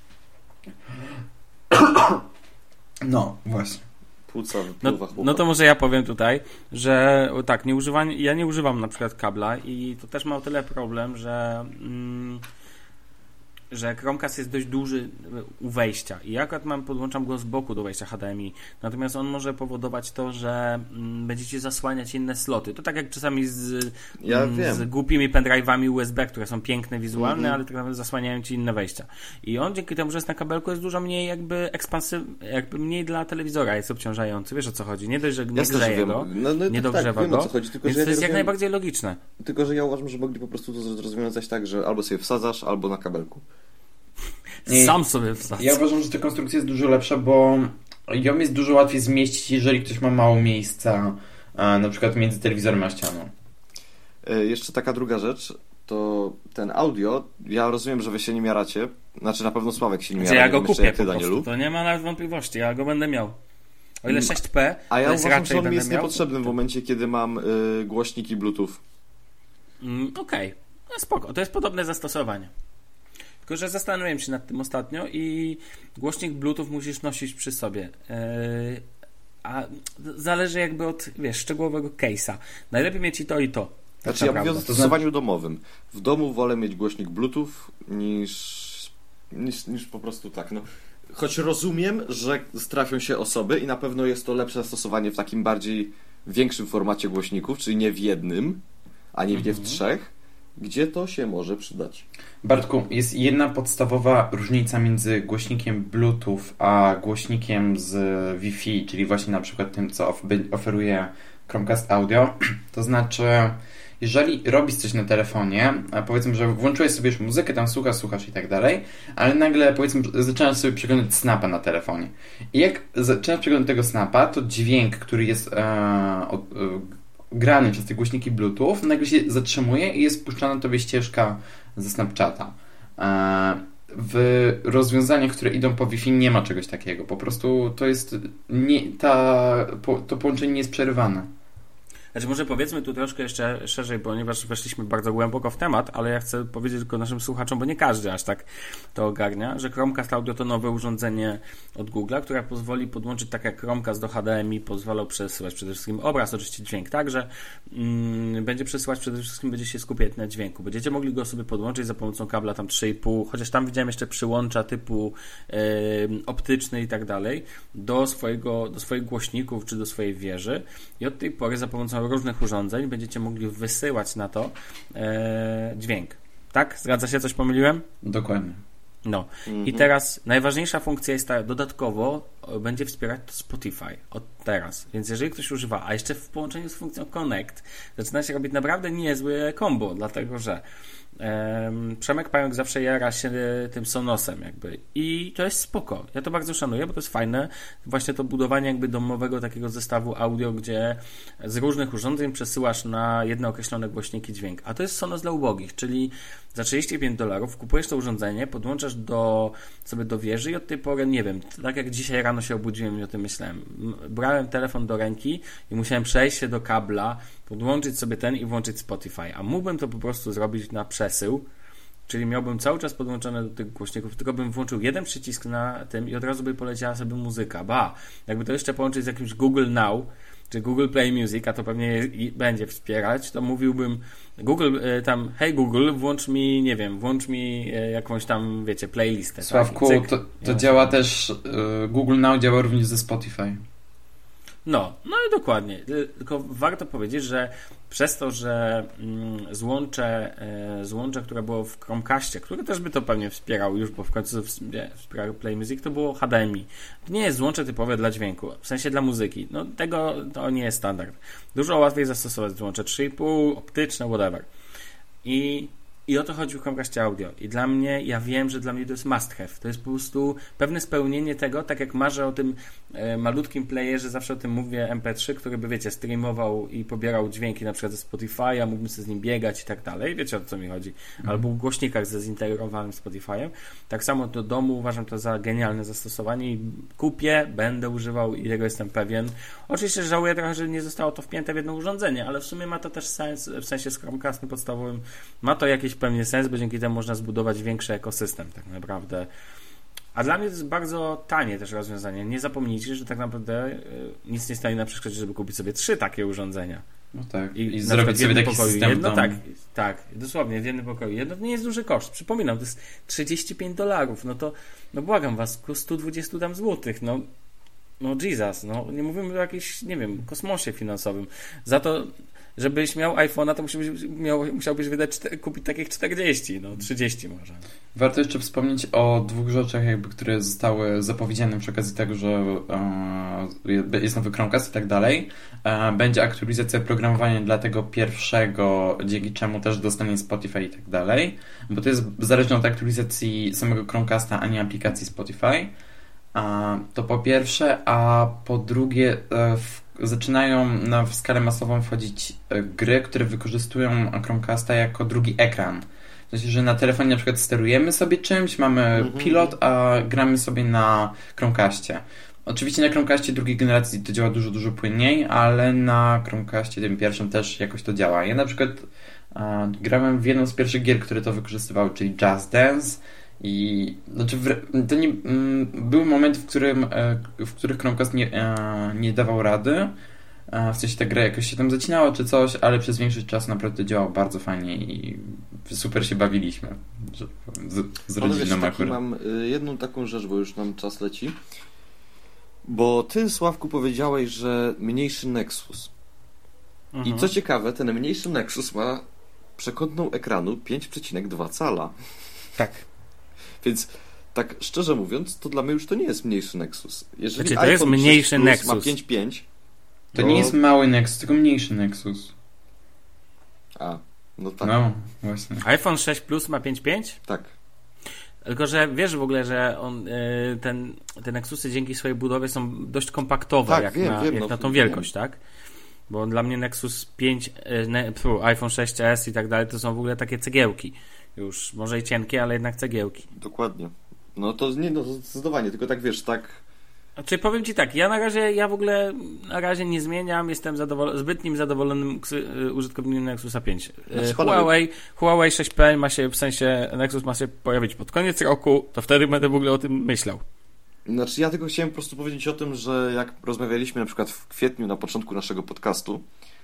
No, właśnie. Płuca, no, no to może ja powiem tutaj, że tak, nie używam, ja nie używam na przykład kabla i to też ma o tyle problem, że mm, że Chromecast jest dość duży u wejścia i ja akurat mam, podłączam go z boku do wejścia H D M I, natomiast on może powodować to, że mm, będziecie zasłaniać inne sloty. To tak jak czasami z, ja mm, z głupimi pendrive'ami U S B, które są piękne wizualne, mm-hmm. ale tak naprawdę zasłaniają ci inne wejścia. I on dzięki temu, że jest na kabelku, jest dużo mniej jakby ekspansywny, jakby mniej dla telewizora jest obciążający. Wiesz, o co chodzi? Nie dość, że nie Jasne, grzeje że go, no, no, nie tak, dogrzewa tak, go, wiem, o co chodzi, tylko, więc że to ja jest jak rozumiem, najbardziej logiczne. Tylko, że ja uważam, że mogli po prostu to rozwiązać tak, że albo sobie wsadzasz, albo na kabelku. Nie, Sam sobie wsadzę. Ja uważam, że ta konstrukcja jest dużo lepsza, bo ją jest dużo łatwiej zmieścić, jeżeli ktoś ma mało miejsca, na przykład między telewizorem a ścianą. Yy, jeszcze taka druga rzecz, to ten audio, ja rozumiem, że wy się nim jaracie, znaczy na pewno Sławek się nim jara. Ja go kupię jak ty, po Danielu. prostu, to nie ma nawet wątpliwości, ja go będę miał. O ile sześć P, a ja to jest uważam, raczej że on mi będę jest miał. niepotrzebny w momencie, kiedy mam yy, głośniki Bluetooth. Mm, Okej, okay. No spoko, to jest podobne zastosowanie. Tylko, że zastanawiałem się nad tym ostatnio i głośnik Bluetooth musisz nosić przy sobie. Yy, a zależy jakby od, wiesz, szczegółowego case'a. Najlepiej mieć i to, i to. Tak znaczy, ja mówię o zastosowaniu domowym. W domu wolę mieć głośnik Bluetooth niż, niż, niż po prostu tak, no. Choć rozumiem, że trafią się osoby i na pewno jest to lepsze zastosowanie w takim bardziej większym formacie głośników, czyli nie w jednym, a nie mhm. w trzech, gdzie to się może przydać. Bartku, jest jedna podstawowa różnica między głośnikiem Bluetooth a głośnikiem z Wi-Fi, czyli właśnie na przykład tym, co oferuje Chromecast Audio. To znaczy, jeżeli robisz coś na telefonie, powiedzmy, że włączyłeś sobie już muzykę, tam słuchasz, słuchasz i tak dalej, ale nagle, powiedzmy, zaczynasz sobie przeglądać snapa na telefonie. I jak zaczynasz przeglądać tego snapa, to dźwięk, który jest e, od, e, grany przez te głośniki Bluetooth, nagle się zatrzymuje i jest puszczana tobie ścieżka ze Snapchata. W rozwiązaniach, które idą po Wi-Fi, nie ma czegoś takiego. Po prostu to jest nie, ta, to połączenie nie jest przerywane. Znaczy może powiedzmy tu troszkę jeszcze szerzej, ponieważ weszliśmy bardzo głęboko w temat, ale ja chcę powiedzieć tylko naszym słuchaczom, bo nie każdy aż tak to ogarnia, że Chromecast Audio to nowe urządzenie od Google'a, które pozwoli podłączyć tak jak Chromecast do H D M I, pozwala przesyłać przede wszystkim obraz, oczywiście dźwięk także, mm, będzie przesyłać przede wszystkim, będzie się skupiać na dźwięku. Będziecie mogli go sobie podłączyć za pomocą kabla tam trzy i pół, chociaż tam widziałem jeszcze przyłącza typu yy, optyczny i tak dalej, do swojego, do swoich głośników czy do swojej wieży i od tej pory za pomocą różnych urządzeń będziecie mogli wysyłać na to e, dźwięk. Tak? Zgadza się? Coś pomyliłem? Dokładnie. No. Mhm. I teraz najważniejsza funkcja jest ta, dodatkowo będzie wspierać to Spotify od teraz. Więc jeżeli ktoś używa, a jeszcze w połączeniu z funkcją Connect, zaczyna się robić naprawdę niezłe combo, dlatego że Um, Przemek Pająk zawsze jara się tym Sonosem jakby i to jest spoko, ja to bardzo szanuję, bo to jest fajne właśnie to budowanie jakby domowego takiego zestawu audio, gdzie z różnych urządzeń przesyłasz na jedne określone głośniki dźwięk, a to jest Sonos dla ubogich, czyli za trzydzieści pięć dolarów kupujesz to urządzenie, podłączasz do, sobie do wieży i od tej pory, nie wiem, tak jak dzisiaj rano się obudziłem i o tym myślałem, brałem telefon do ręki i musiałem przejść się do kabla, podłączyć sobie ten i włączyć Spotify, a mógłbym to po prostu zrobić na przesył, czyli miałbym cały czas podłączone do tych głośników, tylko bym włączył jeden przycisk na tym i od razu by poleciała sobie muzyka. Ba, jakby to jeszcze połączyć z jakimś Google Now, czy Google Play Music, a to pewnie jest, będzie wspierać, to mówiłbym Google, tam, hej Google, włącz mi, nie wiem, włącz mi jakąś tam, wiecie, playlistę. Sławku, tak? to, to działa też, y, Google Now działa również ze Spotify. No, no i dokładnie. Tylko warto powiedzieć, że przez to, że mm, złącze, e, złącze, które było w Chromecastie, które też by to pewnie wspierał już, bo w końcu wspierał Play Music, to było H D M I. To nie jest złącze typowe dla dźwięku, w sensie dla muzyki. No tego to nie jest standard. Dużo łatwiej zastosować złącze trzy i pół, optyczne, whatever. I I o to chodzi w Chromecastie Audio. I dla mnie, ja wiem, że dla mnie to jest must have. To jest po prostu pewne spełnienie tego, tak jak marzę o tym e, malutkim playerze, zawsze o tym mówię, em pe trzy, który by, wiecie, streamował i pobierał dźwięki na przykład ze Spotify'a, mógłbym sobie z nim biegać i tak dalej. Wiecie, o co mi chodzi. Mhm. Albo w głośnikach ze zintegrowanym Spotify'em. Tak samo do domu uważam to za genialne zastosowanie i kupię, będę używał i tego jestem pewien. Oczywiście żałuję trochę, że nie zostało to wpięte w jedno urządzenie, ale w sumie ma to też sens, w sensie z Chromecastem podstawowym ma to jakieś pewnie sens, bo dzięki temu można zbudować większy ekosystem tak naprawdę. A dla mnie to jest bardzo tanie też rozwiązanie. Nie zapomnijcie, że tak naprawdę y, nic nie stoi na przeszkodzie, żeby kupić sobie trzy takie urządzenia. No tak. I, I zrobić sobie taki pokoju. system Jedno, tam. tak, tak, dosłownie w jednym pokoju. Jedno to nie jest duży koszt. Przypominam, to jest trzydzieści pięć dolarów. No to, no błagam was, plus sto dwadzieścia tam złotych. No, no Jesus, no nie mówimy o jakimś, nie wiem, kosmosie finansowym. Za to żebyś miał iPhone'a, to musiałbyś, miał, musiałbyś wydać, kupić takich czterdzieści, no trzydzieści może. Warto jeszcze wspomnieć o dwóch rzeczach, jakby, które zostały zapowiedziane przy okazji tego, że e, jest nowy Chromecast i tak dalej. E, będzie aktualizacja programowania dla tego pierwszego, dzięki czemu też dostanie Spotify i tak dalej, bo to jest zależne od aktualizacji samego Chromecasta, a nie aplikacji Spotify. A, to po pierwsze, a po drugie e, w zaczynają na w skalę masową wchodzić gry, które wykorzystują Chromecasta jako drugi ekran. W sensie, że na telefonie na przykład sterujemy sobie czymś, mamy mm-hmm. pilot, a gramy sobie na Chromecastie. Oczywiście na Chromecastie drugiej generacji to działa dużo, dużo płynniej, ale na Chromecastie tym pierwszym też jakoś to działa. Ja na przykład a, grałem w jedną z pierwszych gier, które to wykorzystywały, czyli Just Dance. I znaczy to nie, m, był moment, w którym w których Chromecast nie, e, nie dawał rady. E, w sensie ta gra jakoś się tam zacinała czy coś, ale przez większość czasu naprawdę działał bardzo fajnie i super się bawiliśmy z, z rodziną akurat. Mam jedną taką rzecz, bo już nam czas leci. Bo ty, Sławku, powiedziałeś, że mniejszy Nexus. Mhm. I co ciekawe, ten mniejszy Nexus ma przekątną ekranu pięć przecinek dwa cala. Tak. Więc tak szczerze mówiąc, to dla mnie już to nie jest mniejszy Nexus. Jeżeli znaczy, to jest mniejszy Nexus. Ma pięć pięć, to... to nie jest mały Nexus, tylko mniejszy Nexus. A, no tak. No, właśnie. iPhone sześć Plus ma pięć pięć? Tak. Tylko, że wiesz w ogóle, że on, ten, te Nexusy dzięki swojej budowie są dość kompaktowe, tak, jak, wiem, na, wiem, jak no, na tą wiem. wielkość, tak? Bo dla mnie Nexus pięć, ne, pfu, iPhone sześć es i tak dalej to są w ogóle takie cegiełki. Już może i cienkie, ale jednak cegiełki. Dokładnie. No to nie, no zdecydowanie, tylko tak wiesz, tak Znaczy powiem Ci tak, ja na razie, ja w ogóle na razie nie zmieniam, jestem zadowol- zbytnim zadowolonym ksy- użytkownikiem Nexusa pięć. Znaczy, Huawei, Huawei sześć P ma się, w sensie Nexus ma się pojawić pod koniec roku, to wtedy będę w ogóle o tym myślał. Znaczy ja tylko chciałem po prostu powiedzieć o tym, że jak rozmawialiśmy na przykład w kwietniu na początku naszego podcastu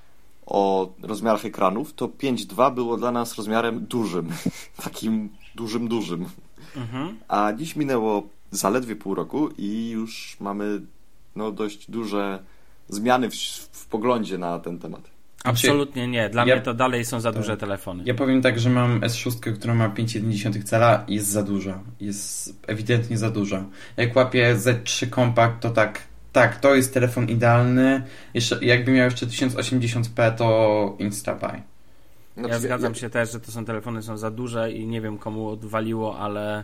o rozmiarach ekranów, to pięć dwa było dla nas rozmiarem dużym. Takim dużym, dużym. Mhm. A dziś minęło zaledwie pół roku i już mamy no, dość duże zmiany w, w poglądzie na ten temat. Absolutnie nie. Dla ja, mnie to dalej są za duże tak. telefony. Ja powiem tak, że mam S sześć, która ma pięć przecinek jeden cala i jest za duża. Jest ewidentnie za duża. Jak łapię Z trzy Compact, to tak, tak, to jest telefon idealny. Jeszcze, jakby miał jeszcze tysiąc osiemdziesiąt p, to Instabuy. Ja Znaczy, zgadzam ja, się też, że to są telefony są za duże i nie wiem komu odwaliło, ale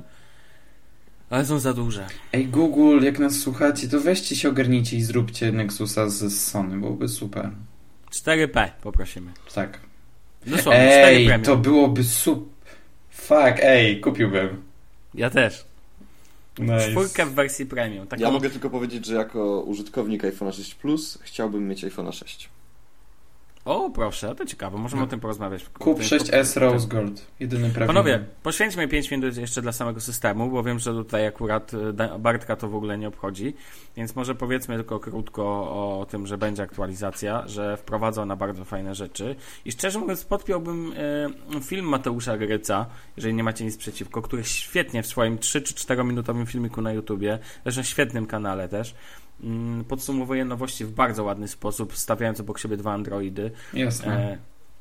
ale są za duże. Ej, Google, jak nas słuchacie, to weźcie się, ogarnijcie i zróbcie Nexusa z Sony, byłoby super. cztery P poprosimy. Tak. Dosłownie, cztery Ej, premium. to byłoby super. Fuck, ej, kupiłbym. Ja też. Nice. Czwórkę w wersji premium. Taką... ja mogę tylko powiedzieć, że jako użytkownik iPhone'a sześć Plus chciałbym mieć iPhone'a sześć. O, proszę, to ciekawe, możemy o tym porozmawiać. Kup sześć S Rose Gold, jedyny prawdziwy. Panowie, poświęćmy pięć minut jeszcze dla samego systemu, bo wiem, że tutaj akurat Bartka to w ogóle nie obchodzi, więc może powiedzmy tylko krótko o tym, że będzie aktualizacja, że wprowadza ona bardzo fajne rzeczy i szczerze mówiąc podpiąłbym e, film Mateusza Gryca, jeżeli nie macie nic przeciwko, który świetnie w swoim trzy czy cztery minutowym filmiku na YouTubie, zresztą świetnym kanale też, podsumowuje nowości w bardzo ładny sposób, stawiając obok siebie dwa Androidy. Jasne. E,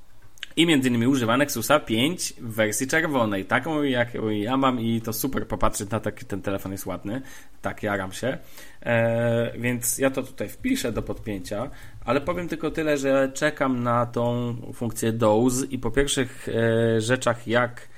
I między innymi używa Nexusa pięć w wersji czerwonej, taką jak ja mam i to super popatrzeć na taki, ten telefon jest ładny. Tak, jaram się. E, więc ja to tutaj wpiszę do podpięcia, ale powiem tylko tyle, że czekam na tą funkcję Doze i po pierwszych e, rzeczach jak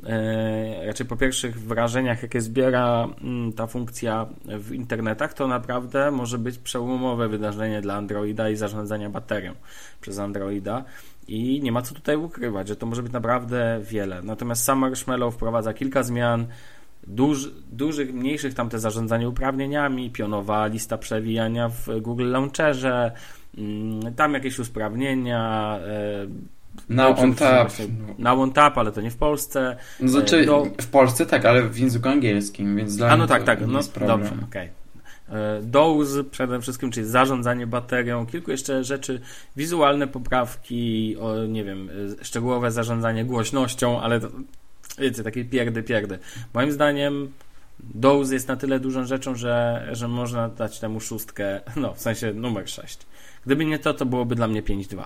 E, raczej po pierwszych wrażeniach, jakie zbiera m, ta funkcja w internetach, to naprawdę może być przełomowe wydarzenie dla Androida i zarządzania baterią przez Androida i nie ma co tutaj ukrywać, że to może być naprawdę wiele. Natomiast sam Marshmallow wprowadza kilka zmian, duż, dużych, mniejszych, tam te zarządzanie uprawnieniami, pionowa lista przewijania w Google Launcherze, m, tam jakieś usprawnienia, e, Na on tap. Na on tap, ale to nie w Polsce. No, znaczy, Do... w Polsce tak, ale w języku angielskim, więc dla A no mnie tak, tak, nie no jest problem. dobrze, okej. Okay. Doze przede wszystkim, czyli zarządzanie baterią, kilku jeszcze rzeczy, wizualne poprawki, o, nie wiem, szczegółowe zarządzanie głośnością, ale to, wiecie, takie pierdy, pierdy. Moim zdaniem Doze jest na tyle dużą rzeczą, że, że można dać temu szóstkę, no w sensie numer sześć. Gdyby nie to, to byłoby dla mnie pięć dwa.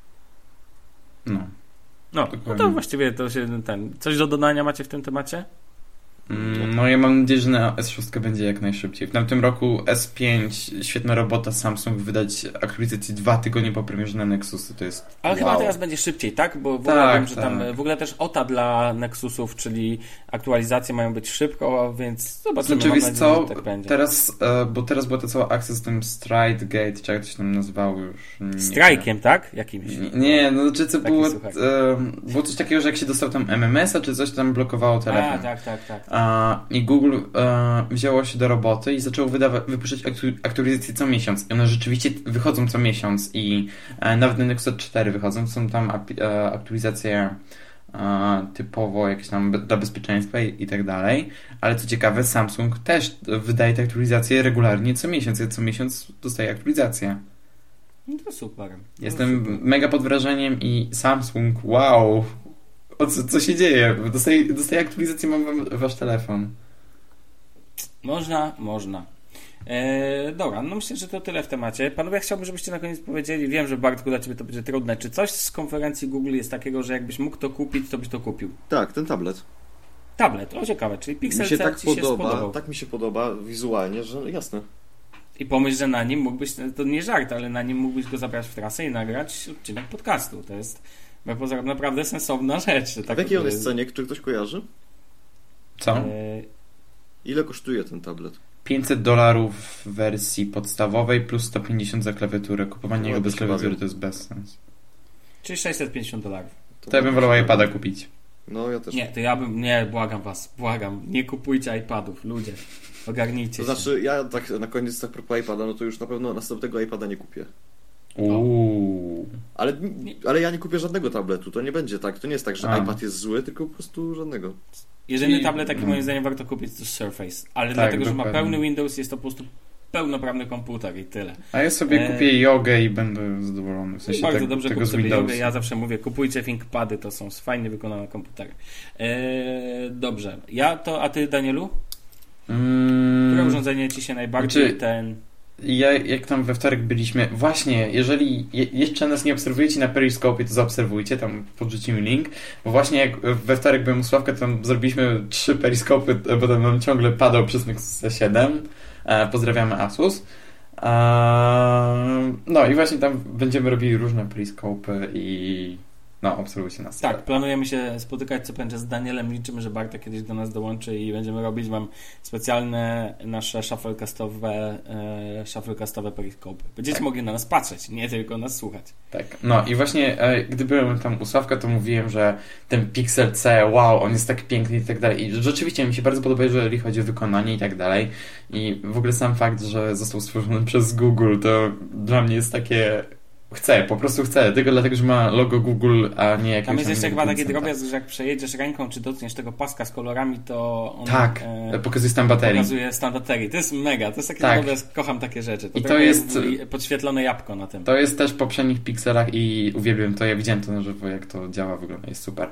No. No, no to właściwie to się ten. Coś do dodania macie w tym temacie? Mm, no ja mam nadzieję, że na S sześć będzie jak najszybciej. W tamtym roku S pięć, świetna robota, Samsung wydać aktualizację dwa tygodnie po premierze na Nexusy, to jest Ale wow. chyba teraz będzie szybciej, tak? Bo w ogóle tak, wiem, że tam tak. w ogóle też O T A dla Nexusów, czyli aktualizacje mają być szybko, więc zobaczymy. Znaczy, Mam wiesz nadzieję, co, że tak będzie. teraz, e, bo teraz była ta cała akcja z tym Stride Gate, czy jak to się tam nazywało już. Nie Strajkiem, tak? Jakimś? Nie, nie, no znaczy co Taki było, słuchaj. e, było coś takiego, że jak się dostał tam M M S-a, czy coś tam blokowało telefon. A, tak, tak, tak. A, I Google e, wzięło się do roboty i zaczęło wydawać, wypuszczać aktu- aktualizacje co miesiąc. I one rzeczywiście wychodzą co miesiąc i e, nawet na Nexus cztery wychodzą. Są tam ap- e, aktualizacje e, typowo jakieś tam be- dla bezpieczeństwa i, i tak dalej. Ale co ciekawe, Samsung też wydaje te aktualizacje regularnie co miesiąc. Ja co miesiąc dostaję aktualizację. No to super. Jestem super. mega pod wrażeniem i Samsung, wow! O co, co się dzieje? Dostaję, dostaję aktualizację, mam wam- wasz telefon. Można, można. Eee, dobra, no myślę, że to tyle w temacie. Panowie, chciałbym, żebyście na koniec powiedzieli, wiem, że Bartku, dla Ciebie to będzie trudne, czy coś z konferencji Google jest takiego, że jakbyś mógł to kupić, to byś to kupił? Tak, ten tablet. Tablet, o ciekawe, czyli Pixel Mi się C tak Ci się podoba, spodobał. tak mi się podoba wizualnie, że jasne. I pomyśl, że na nim mógłbyś, to nie żart, ale na nim mógłbyś go zabrać w trasę i nagrać odcinek podcastu. To jest poza naprawdę sensowna rzecz. A Tak, w jakiej on jest cenie? Czy ktoś kojarzy? Co? Eee, Ile kosztuje ten tablet? pięćset dolarów w wersji podstawowej plus sto pięćdziesiąt za klawiaturę. Kupowanie No, jego bez się klawiatury bawię. to jest bez sens. czyli sześćset pięćdziesiąt dolarów. To ja bym wolał iPada kupić. No, ja też. Nie, to ja bym, nie, błagam was, błagam, nie kupujcie iPadów, ludzie, ogarnijcie To się. znaczy, ja tak na koniec tak propos iPada, no to już na pewno następnego iPada nie kupię. Uuu. Ale, ale ja nie kupię żadnego tabletu, to nie będzie tak, to nie jest tak, że A. iPad jest zły, tylko po prostu żadnego. Jedyny Czyli- tablet, taki mm. moim zdaniem warto kupić, to Surface, ale Tak, dlatego, że ma dokładnie. pełny Windows, jest to po prostu pełnoprawny komputer i tyle. A ja sobie E, kupię jogę i będę zadowolony. W sensie Bardzo tak, dobrze, tego kup z sobie Windowsa. jogę. Ja zawsze mówię, kupujcie ThinkPady, to są fajnie wykonane komputery. Eee, dobrze. Ja to, a ty, Danielu? Mm, Które urządzenie ci się najbardziej Znaczy- ten... Ja, jak tam we wtorek byliśmy, właśnie, jeżeli je, jeszcze nas nie obserwujecie na Periscope, to zaobserwujcie, tam podrzucimy link, bo właśnie jak we wtorek byłem u Sławka, to tam zrobiliśmy trzy Periscopy, bo tam nam ciągle padał przez Nexus siedem. E, pozdrawiamy Asus. E, no i właśnie tam będziemy robili różne Periscopy i no, obserwujcie nas. Tak, planujemy się spotykać co będzie z Danielem. Liczymy, że Bartek kiedyś do nas dołączy i będziemy robić wam specjalne nasze shufflecastowe, e, shufflecastowe periskopy. Będziecie Tak. mogli na nas patrzeć, nie tylko nas słuchać. Tak, no i właśnie e, gdy byłem tam u Sławka, to mówiłem, że ten Pixel C, wow, on jest tak piękny i tak dalej. I rzeczywiście mi się bardzo podoba, jeżeli chodzi o wykonanie i tak dalej. I w ogóle sam fakt, że został stworzony przez Google, to dla mnie jest takie... Chcę, po prostu chcę, tylko dlatego, że ma logo Google, a nie jakiegoś Tam jest jeszcze chyba taki producenta. drobiazg, że jak przejedziesz ręką, czy dotkniesz tego paska z kolorami, to on Tak, e, pokazuje stan baterii. pokazuje stan baterii. To jest mega, to jest taki Tak. drobiazg, kocham takie rzeczy. To I to trochę jest- jak podświetlone jabłko na tym. To jest też w poprzednich pikselach i uwielbiam to, ja widziałem to na żywo, jak to działa, wygląda, jest super.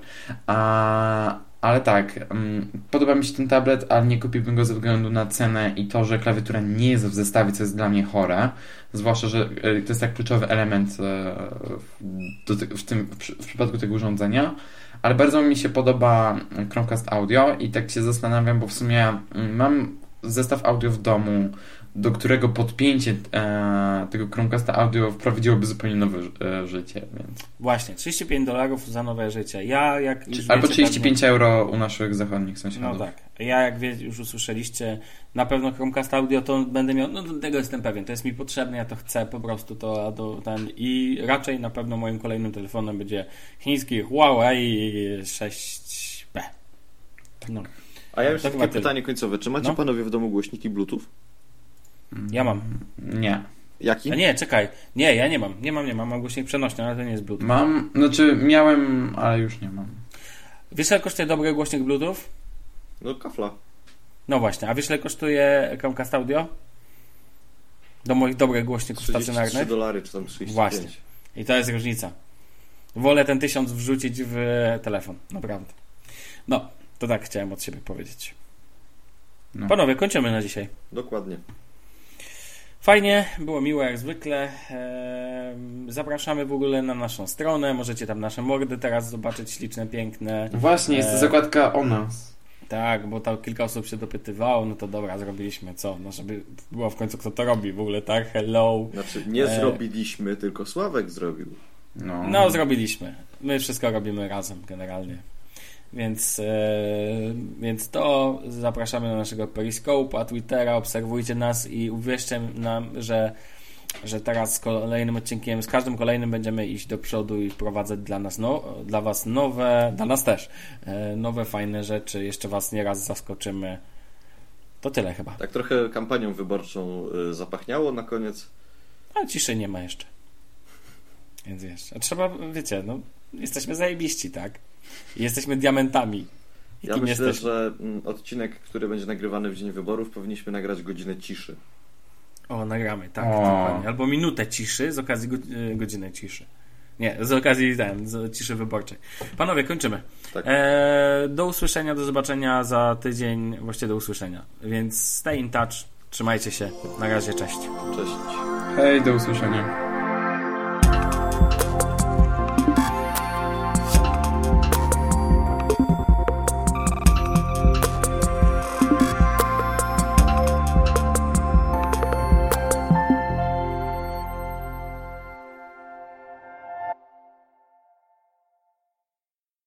A, ale tak, mm, podoba mi się ten tablet, ale nie kupiłbym go ze względu na cenę i to, że klawiatura nie jest w zestawie, co jest dla mnie chore. Zwłaszcza, że e, to jest tak kluczowy element e, w, do, w, tym, w, przy- w przypadku tego urządzenia. Ale bardzo mi się podoba Chromecast Audio i tak się zastanawiam, bo w sumie mm, mam zestaw audio w domu, do którego podpięcie e, tego Chromecasta Audio wprowadziłoby zupełnie nowe e, życie, więc... Właśnie, trzydzieści pięć dolarów za nowe życie. Ja jak już Albo wiecie, trzydzieści pięć pewnie- euro u naszych zachodnich No sąsiadów. tak. Ja jak wie, już usłyszeliście, na pewno Chromecast Audio to będę miał, no do tego jestem pewien, to jest mi potrzebne, ja to chcę po prostu to, a do, ten i raczej na pewno moim kolejnym telefonem będzie chiński Huawei sześć B. No, A ja już To takie chyba tyle. pytanie końcowe. Czy macie No. panowie w domu głośniki Bluetooth? ja mam. Nie. Jaki? A nie, czekaj. Nie, ja nie mam. Nie mam, nie mam. Mam głośnik przenośny, ale to nie jest Bluetooth. Mam, znaczy miałem, ale już nie mam. Wiesz, ile kosztuje dobry głośnik Bluetooth? No kafla. No właśnie. A wiesz, ile kosztuje Chromecast Audio? Do moich dobrych głośników trzydzieści trzy stacjonarnych? dolary, czy tam trzydzieści pięć. Właśnie. I to jest różnica. Wolę ten tysiąc wrzucić w telefon. Naprawdę. No, to tak chciałem od siebie powiedzieć. No. Panowie, kończymy na dzisiaj. Dokładnie. Fajnie, było miło jak zwykle. Ehm, Zapraszamy w ogóle na naszą stronę. Możecie tam nasze mordy teraz zobaczyć, śliczne, piękne. Właśnie, jest to E, zakładka o nas. Tak, bo tam kilka osób się dopytywało, no to dobra, zrobiliśmy co? No żeby było w końcu kto to robi w ogóle, tak? Hello. Znaczy, nie E, zrobiliśmy, tylko Sławek zrobił. No, No, zrobiliśmy. My wszystko robimy razem generalnie. Więc, e, więc to zapraszamy na naszego Periscope'a, Twittera, obserwujcie nas i uwierzcie nam, że, że teraz z kolejnym odcinkiem, z każdym kolejnym będziemy iść do przodu i wprowadzać dla nas, no, dla was nowe, dla nas też, e, nowe, fajne rzeczy. Jeszcze was nieraz zaskoczymy. To tyle chyba. Tak trochę kampanią wyborczą y, zapachniało na koniec. Ale ciszy nie ma jeszcze. Więc wiesz, a trzeba, wiecie, no, jesteśmy zajebiści, tak? I jesteśmy diamentami. I Ja kim myślę, jesteśmy? że mm, odcinek, który będzie nagrywany w dzień wyborów, powinniśmy nagrać godzinę ciszy. O, nagramy, tak, O. dokładnie. Albo minutę ciszy z okazji go, y, godziny ciszy. Nie, z okazji ten, z ciszy wyborczej. Panowie, kończymy. Tak. E, do usłyszenia, do zobaczenia za tydzień, właściwie do usłyszenia. Więc stay in touch, trzymajcie się. Na razie, cześć. Cześć. Hej, do usłyszenia.